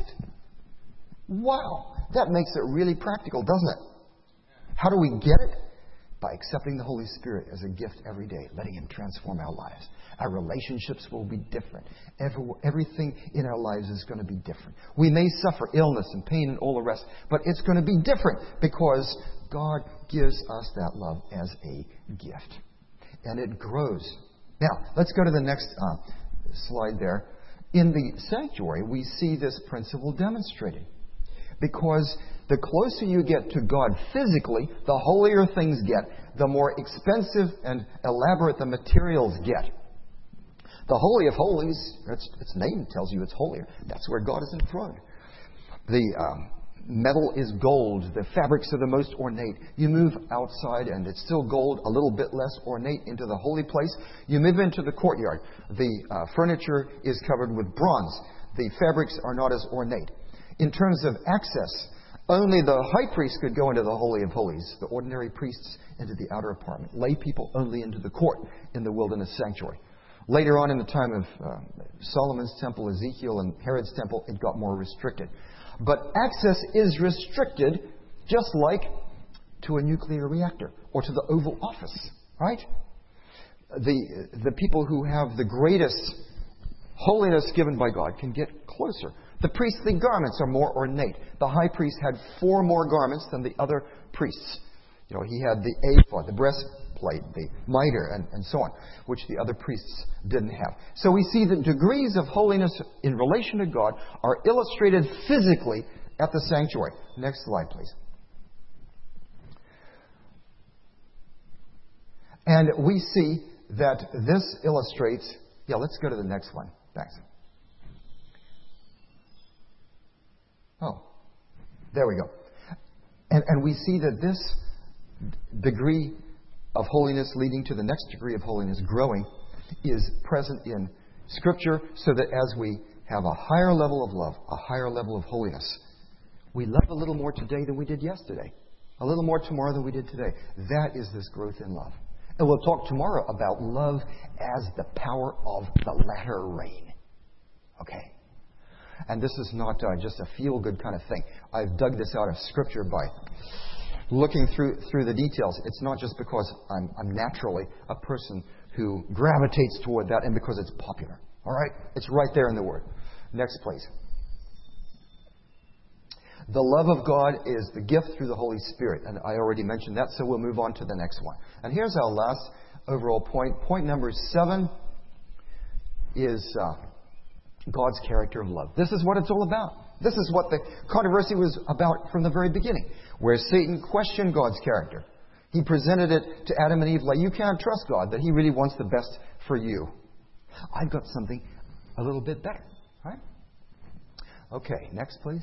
Wow. That makes it really practical, doesn't it? How do we get it? By accepting the Holy Spirit as a gift every day, letting Him transform our lives. Our relationships will be different. Every, everything in our lives is going to be different. We may suffer illness and pain and all the rest, but it's going to be different because God gives us that love as a gift. And it grows. Now, let's go to the next uh, slide there. In the sanctuary, we see this principle demonstrated. Because the closer you get to God physically, the holier things get, the more expensive and elaborate the materials get. The Holy of Holies, its, its name tells you it's holier. That's where God is enthroned. The um, metal is gold. The fabrics are the most ornate. You move outside and it's still gold, a little bit less ornate, into the holy place. You move into the courtyard. The uh, furniture is covered with bronze. The fabrics are not as ornate. In terms of access, only the high priest could go into the Holy of Holies. The ordinary priests into the outer apartment. Lay people only into the court in the wilderness sanctuary. Later on in the time of uh, Solomon's temple, Ezekiel, and Herod's temple, it got more restricted. But access is restricted just like to a nuclear reactor or to the Oval Office, right? The, the people who have the greatest holiness given by God can get closer. The priestly garments are more ornate. The high priest had four more garments than the other priests. You know, he had the ephod, the breastplate, the mitre, and, and so on, which the other priests didn't have. So we see that degrees of holiness in relation to God are illustrated physically at the sanctuary. Next slide, please. And we see that this illustrates... Yeah, let's go to the next one. Thanks. Oh, there we go. And, and we see that this degree of holiness leading to the next degree of holiness, growing, is present in Scripture, so that as we have a higher level of love, a higher level of holiness, we love a little more today than we did yesterday, a little more tomorrow than we did today. That is this growth in love. And we'll talk tomorrow about love as the power of the latter rain. Okay? And this is not uh, just a feel-good kind of thing. I've dug this out of Scripture by looking through through the details. It's not just because I'm, I'm naturally a person who gravitates toward that and because it's popular. All right? It's right there in the Word. Next, please. The love of God is the gift through the Holy Spirit. And I already mentioned that, so we'll move on to the next one. And here's our last overall point. Point number seven is... Uh, God's character of love. This is what it's all about. This is what the controversy was about from the very beginning, where Satan questioned God's character. He presented it to Adam and Eve like, you can't trust God, that He really wants the best for you. I've got something a little bit better. Right? Okay, next please.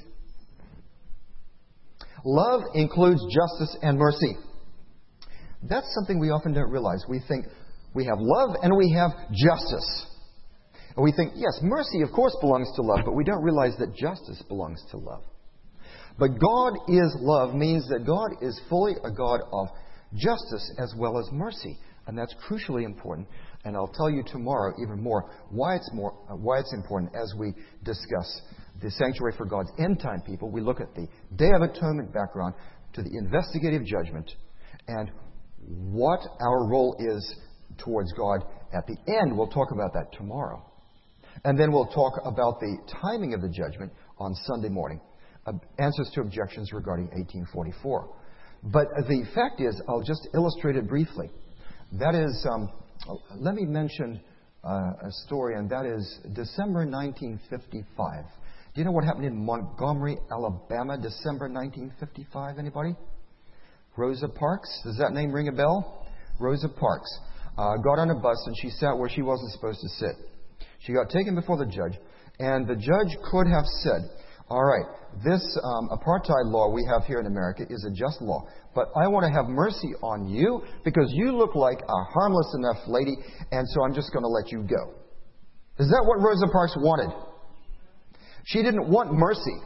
Love includes justice and mercy. That's something we often don't realize. We think We have love and we have justice. And we think, yes, mercy of course belongs to love, but we don't realize that justice belongs to love. But God is love means that God is fully a God of justice as well as mercy. And that's crucially important. And I'll tell you tomorrow even more why it's more uh, why it's important as we discuss the sanctuary for God's end-time people. We look at the Day of Atonement background to the investigative judgment and what our role is towards God at the end. We'll talk about that tomorrow. And then we'll talk about the timing of the judgment on Sunday morning. Uh, answers to objections regarding eighteen forty-four. But the fact is, I'll just illustrate it briefly. That is, um, let me mention uh, a story, and that is December nineteen fifty-five. Do you know what happened in Montgomery, Alabama, December nineteen fifty-five? Anybody? Rosa Parks. Does that name ring a bell? Rosa Parks uh, got on a bus and she sat where she wasn't supposed to sit. She got taken before the judge, and the judge could have said, all right, this um, apartheid law we have here in America is a just law, but I want to have mercy on you because you look like a harmless enough lady, and so I'm just going to let you go. Is that what Rosa Parks wanted? She didn't want mercy.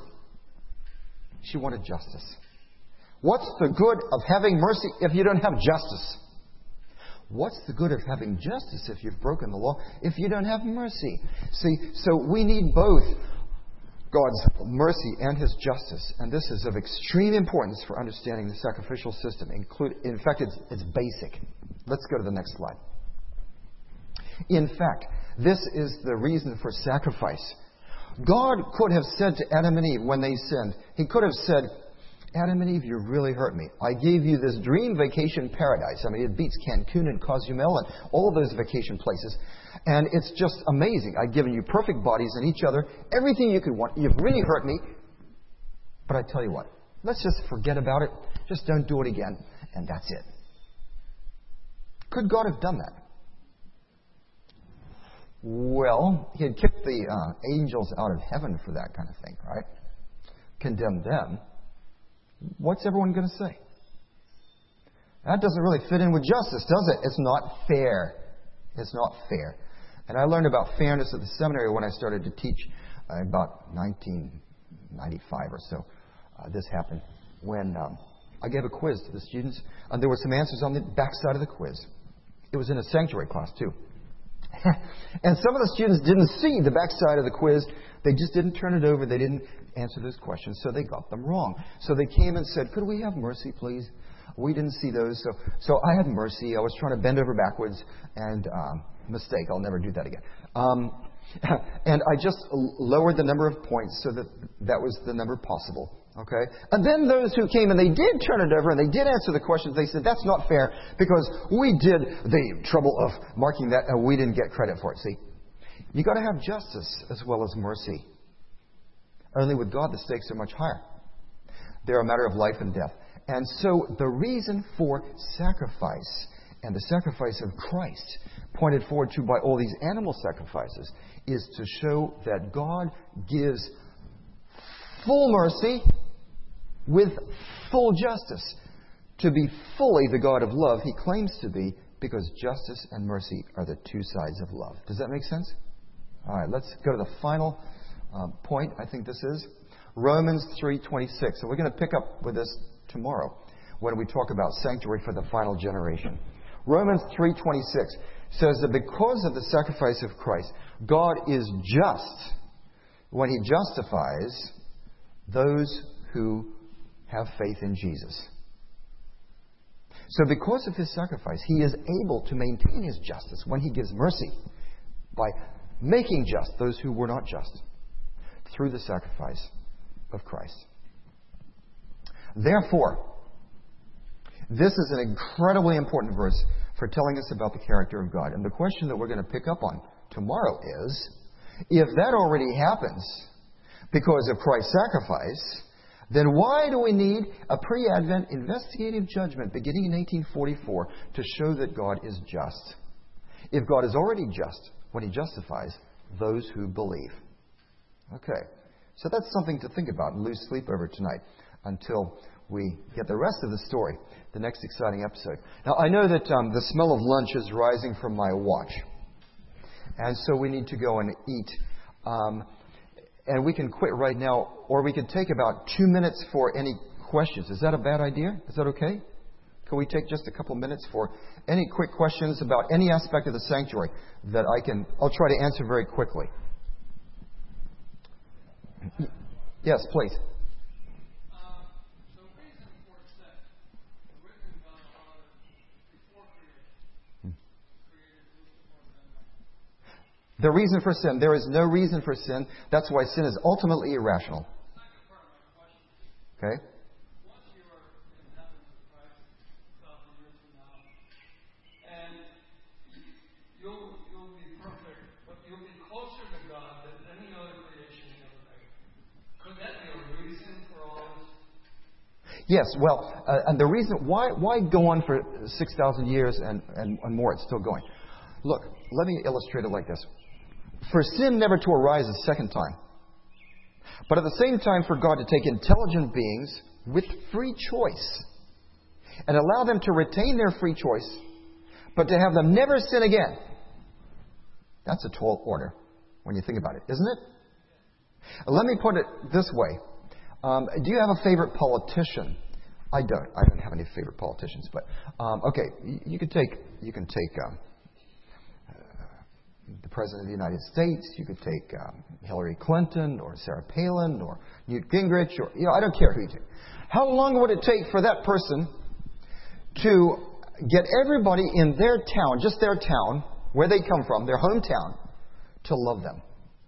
She wanted justice. What's the good of having mercy if you don't have justice? What's the good of having justice if you've broken the law, if you don't have mercy? See, so we need both God's mercy and His justice. And this is of extreme importance for understanding the sacrificial system. Include, in fact, it's, it's basic. Let's go to the next slide. In fact, this is the reason for sacrifice. God could have said to Adam and Eve when they sinned, He could have said, Adam and Eve, you really hurt me. I gave you this dream vacation paradise. I mean, it beats Cancun and Cozumel and all of those vacation places. And it's just amazing. I've given you perfect bodies in each other, everything you could want. You've really hurt me. But I tell you what, let's just forget about it. Just don't do it again. And that's it. Could God have done that? Well, He had kicked the uh, angels out of heaven for that kind of thing, right? Condemned them. What's everyone going to say? That doesn't really fit in with justice, does it? It's not fair. It's not fair. And I learned about fairness at the seminary when I started to teach uh, about nineteen ninety-five or so. Uh, this happened when um, I gave a quiz to the students, and there were some answers on the backside of the quiz. It was in a sanctuary class, too. And some of the students didn't see the backside of the quiz. They just didn't turn it over. They didn't answer those questions, so they got them wrong. So they came and said, could we have mercy, please? We didn't see those. So so I had mercy. I was trying to bend over backwards, and um, mistake. I'll never do that again. Um, and I just lowered the number of points so that that was the number possible. Okay? And then those who came and they did turn it over and they did answer the questions, they said, that's not fair because we did the trouble of marking that and we didn't get credit for it. See? You've got to have justice as well as mercy. Only with God the stakes are much higher. They're a matter of life and death. And so the reason for sacrifice and the sacrifice of Christ pointed forward to by all these animal sacrifices is to show that God gives full mercy with full justice. To be fully the God of love He claims to be, because justice and mercy are the two sides of love. Does that make sense? All right, let's go to the final uh, point. I think this is Romans three twenty-six. And we're going to pick up with this tomorrow when we talk about sanctuary for the final generation. Romans three twenty-six says that because of the sacrifice of Christ, God is just when He justifies those who have faith in Jesus. So because of His sacrifice, He is able to maintain His justice when He gives mercy by making just those who were not just through the sacrifice of Christ. Therefore, this is an incredibly important verse for telling us about the character of God. And the question that we're going to pick up on tomorrow is, if that already happens because of Christ's sacrifice, then why do we need a pre-Advent investigative judgment beginning in eighteen forty-four to show that God is just? If God is already just when He justifies those who believe. Okay, so that's something to think about and lose sleep over tonight until we get the rest of the story, the next exciting episode. Now, I know that um, the smell of lunch is rising from my watch. And so we need to go and eat. Um, and we can quit right now, or we could take about two minutes for any questions. Is that a bad idea? Is that okay? Can we take just a couple minutes for any quick questions about any aspect of the sanctuary that I can, I'll try to answer very quickly. Yes, please. The reason for sin. There is no reason for sin. That's why sin is ultimately irrational. Okay? Once you are in heaven with Christ, thousand years from now, and you'll you'll be perfect, but you'll be closer to God than any other creation you ever made. Could that be a reason for all this? Yes. Well, uh, and the reason why why go on for six thousand years and, and and more? It's still going. Look, let me illustrate it like this. For sin never to arise a second time. But at the same time, for God to take intelligent beings with free choice and allow them to retain their free choice, but to have them never sin again. That's a tall order when you think about it, isn't it? Let me put it this way. Um, do you have a favorite politician? I don't. I don't have any favorite politicians. But um, okay, you, you can take you can take um, the President of the United States. You could take um, Hillary Clinton or Sarah Palin or Newt Gingrich, or you know, I don't care who you take. How long would it take for that person to get everybody in their town, just their town, where they come from, their hometown, to love them?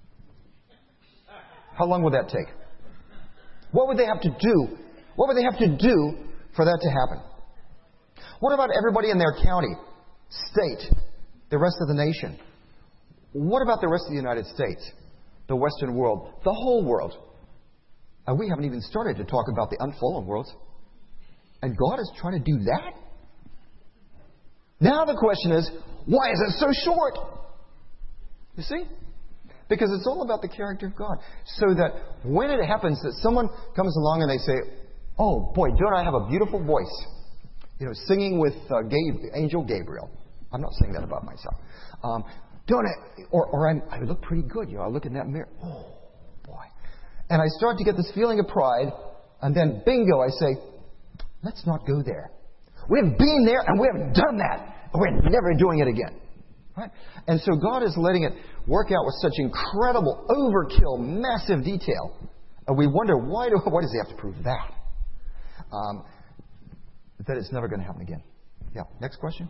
How long would that take? What would they have to do? What would they have to do for that to happen? What about everybody in their county, state, the rest of the nation? What about the rest of the United States, the Western world, the whole world? And we haven't even started to talk about the unfallen worlds. And God is trying to do that? Now the question is, why is it so short? You see? Because it's all about the character of God. So that when it happens that someone comes along and they say, oh boy, don't I have a beautiful voice? You know, singing with uh, Gabe, Angel Gabriel. I'm not saying that about myself. Um, Don't I? Or, or I'm, I look pretty good. You know, I look in that mirror. Oh, boy. And I start to get this feeling of pride. And then, bingo, I say, let's not go there. We've been there and we haven't done that. And we're never doing it again. Right? And so God is letting it work out with such incredible, overkill, massive detail. And we wonder, why, do, why does he have to prove that? Um, that it's never going to happen again. Yeah. Next question.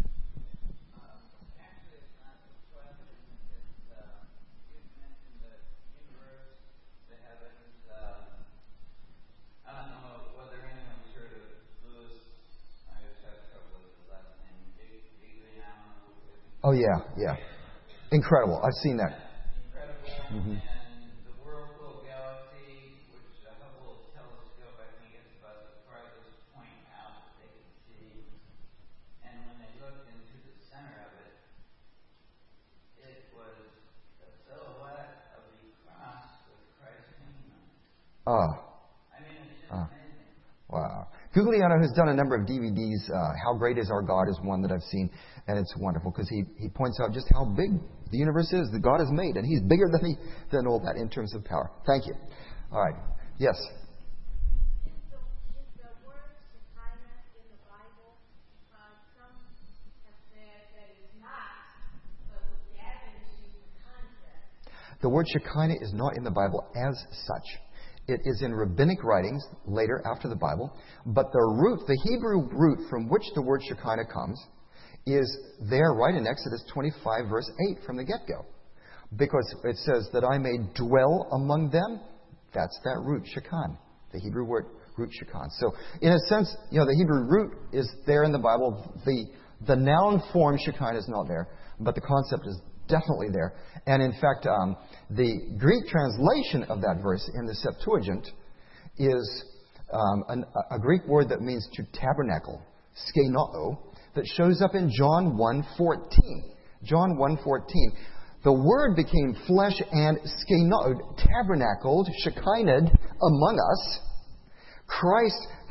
Oh, yeah, yeah. Incredible. I've seen that. Incredible. Mm-hmm. And the Whirlpool Galaxy, which a Hubble telescope, I think, is about the farthest point out that they can see. And when they looked into the center of it, it was a silhouette of the cross with Christ's name on it. Oh. I mean, it's just oh. amazing. Wow. Gugliano has done a number of D V Ds. Uh, How Great Is Our God is one that I've seen, and it's wonderful because he, he points out just how big the universe is that God has made, and He's bigger than he, than all that in terms of power. Thank you. All right. Yes. Is the, is the word Shekinah in the Bible? Uh, some have said that it's not, but would that into the concept? The word Shekinah is not in the Bible as such. It is in rabbinic writings later after the Bible. But the root, the Hebrew root from which the word Shekinah comes, is there right in Exodus twenty-five, verse eight from the get-go. Because it says that I may dwell among them. That's that root, Shekinah. The Hebrew word, root Shekinah. So, in a sense, you know, the Hebrew root is there in the Bible. The, the noun form Shekinah is not there. But the concept is definitely there. And in fact, um, the Greek translation of that verse in the Septuagint is um, an, a Greek word that means to tabernacle, skenoo, that shows up in John one fourteen. John one fourteen. The Word became flesh and skenooed, tabernacled, shekinah among us. Christ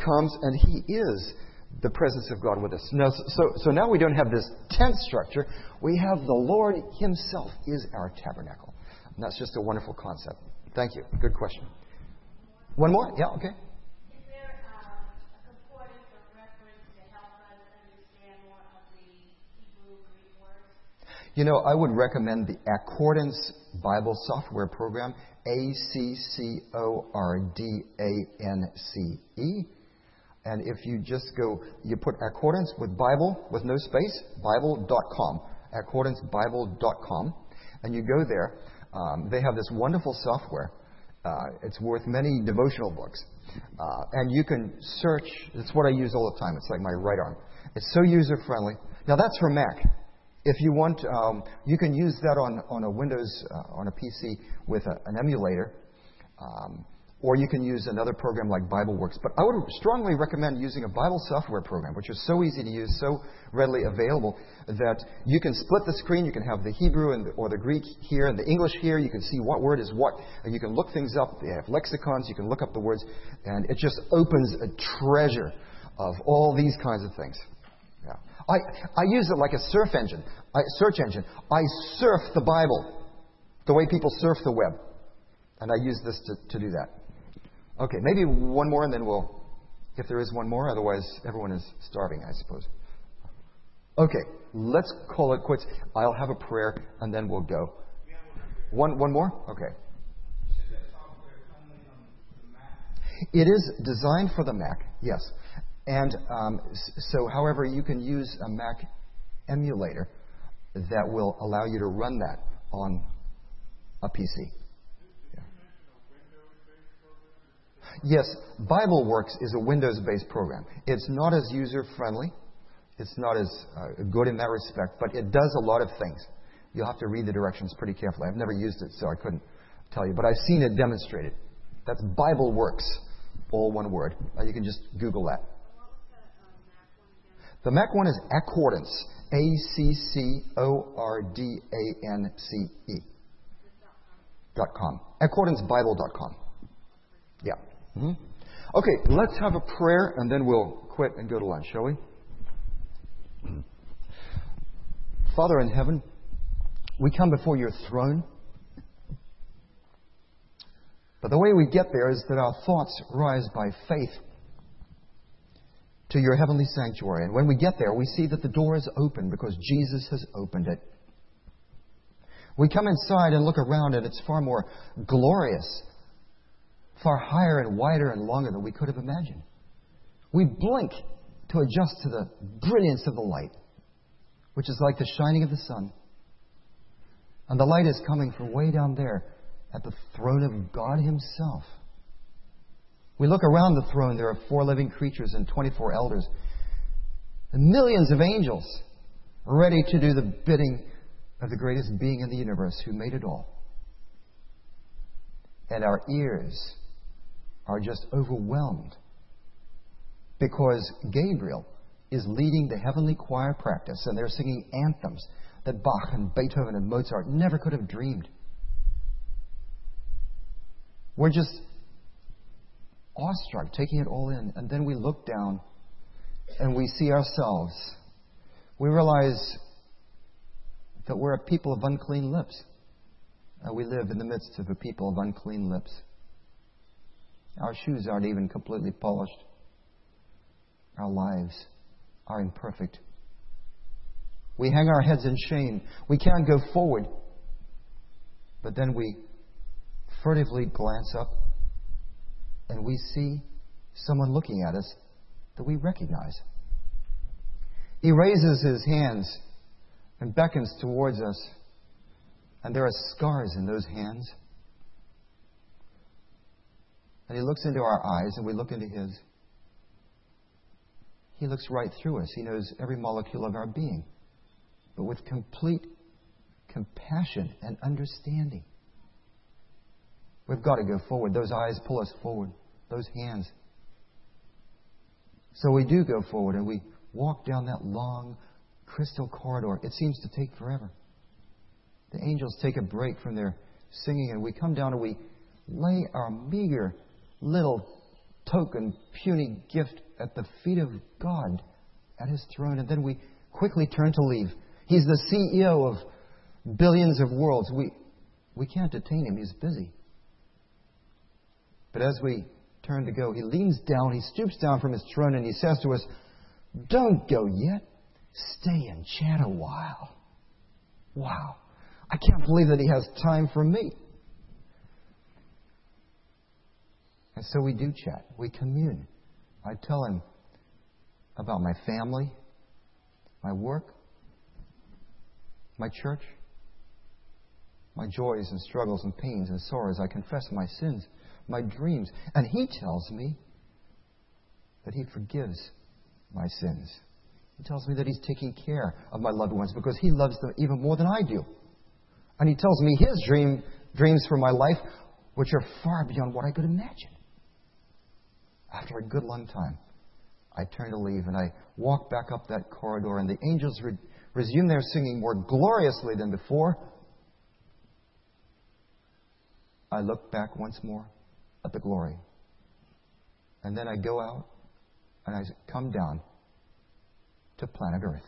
comes and He is the presence of God with us. Now, so, so now we don't have this tent structure. We have the Lord Himself is our tabernacle. And that's just a wonderful concept. Thank you. Good question. One more? Yeah, okay. Is there um, a concordance or reference to help us understand more of the Hebrew Greek words? You know, I would recommend the Accordance Bible Software Program, A C C O R D A N C E. And if you just go, you put Accordance with Bible, with no space, Bible dot com, Accordance Bible dot com, and you go there. Um, they have this wonderful software. Uh, it's worth many devotional books. Uh, and you can search. It's what I use all the time. It's like my right arm. It's so user-friendly. Now, that's for Mac. If you want, um, you can use that on, on a Windows, uh, on a P C with a, an emulator. Um, Or you can use another program like BibleWorks. But I would strongly recommend using a Bible software program, which is so easy to use, so readily available, that you can split the screen. You can have the Hebrew and the, or the Greek here and the English here. You can see what word is what. And you can look things up. They have lexicons. You can look up the words. And it just opens a treasure of all these kinds of things. Yeah. I, I use it like a surf engine, I, search engine. I surf the Bible the way people surf the web. And I use this to, to do that. Okay, maybe one more and then we'll, if there is one more, otherwise everyone is starving, I suppose. Okay, let's call it quits. I'll have a prayer and then we'll go. One, one more? Okay. It is designed for the Mac, yes. And um, so, however, you can use a Mac emulator that will allow you to run that on a P C. Yes, BibleWorks is a Windows-based program. It's not as user-friendly. It's not as uh, good in that respect, but it does a lot of things. You'll have to read the directions pretty carefully. I've never used it, so I couldn't tell you, but I've seen it demonstrated. That's BibleWorks, all one word. Uh, you can just Google that. The Mac one is Accordance, A C C O R D A N C E dot com. Accordance Bible dot com. Yeah. Mm-hmm. Okay, let's have a prayer and then we'll quit and go to lunch, shall we? Father in heaven, we come before your throne. But the way we get there is that our thoughts rise by faith to your heavenly sanctuary. And when we get there, we see that the door is open because Jesus has opened it. We come inside and look around and it's far more glorious, far higher and wider and longer than we could have imagined. We blink to adjust to the brilliance of the light, which is like the shining of the sun. And the light is coming from way down there at the throne of God Himself. We look around the throne. There are four living creatures and twenty-four elders and millions of angels ready to do the bidding of the greatest being in the universe who made it all. And our ears are just overwhelmed because Gabriel is leading the heavenly choir practice and they're singing anthems that Bach and Beethoven and Mozart never could have dreamed. We're just awestruck, taking it all in, and then we look down and we see ourselves. We realize that we're a people of unclean lips. And we live in the midst of a people of unclean lips. Our shoes aren't even completely polished. Our lives are imperfect. We hang our heads in shame. We can't go forward. But then we furtively glance up and we see someone looking at us that we recognize. He raises his hands and beckons towards us. And there are scars in those hands. And He looks into our eyes and we look into His. He looks right through us. He knows every molecule of our being. But with complete compassion and understanding. We've got to go forward. Those eyes pull us forward. Those hands. So we do go forward and we walk down that long crystal corridor. It seems to take forever. The angels take a break from their singing and we come down and we lay our meager little token, puny gift at the feet of God, at His throne, and then we quickly turn to leave. He's the C E O of billions of worlds. We, we can't detain Him. He's busy. But as we turn to go, He leans down, He stoops down from His throne, and He says to us, "Don't go yet. Stay and chat a while." Wow. I can't believe that He has time for me. And so we do chat. We commune. I tell Him about my family, my work, my church, my joys and struggles and pains and sorrows. I confess my sins, my dreams. And He tells me that He forgives my sins. He tells me that He's taking care of my loved ones because He loves them even more than I do. And He tells me His dream, dreams for my life, which are far beyond what I could imagine. After a good long time, I turn to leave and I walk back up that corridor, and the angels re- resume their singing more gloriously than before. I look back once more at the glory. And then I go out and I come down to planet Earth.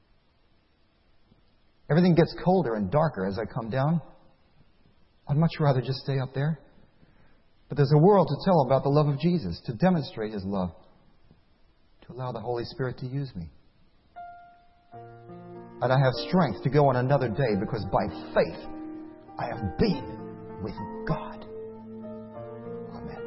Everything gets colder and darker as I come down. I'd much rather just stay up there. But there's a world to tell about the love of Jesus, to demonstrate His love, to allow the Holy Spirit to use me. And I have strength to go on another day because by faith I have been with God. Amen.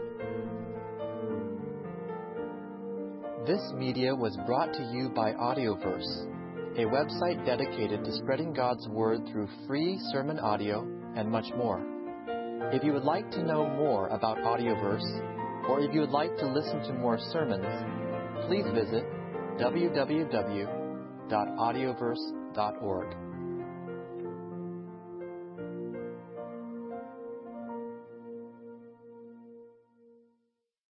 This media was brought to you by Audioverse, a website dedicated to spreading God's Word through free sermon audio and much more. If you would like to know more about Audioverse, or if you would like to listen to more sermons, please visit w w w dot audioverse dot org.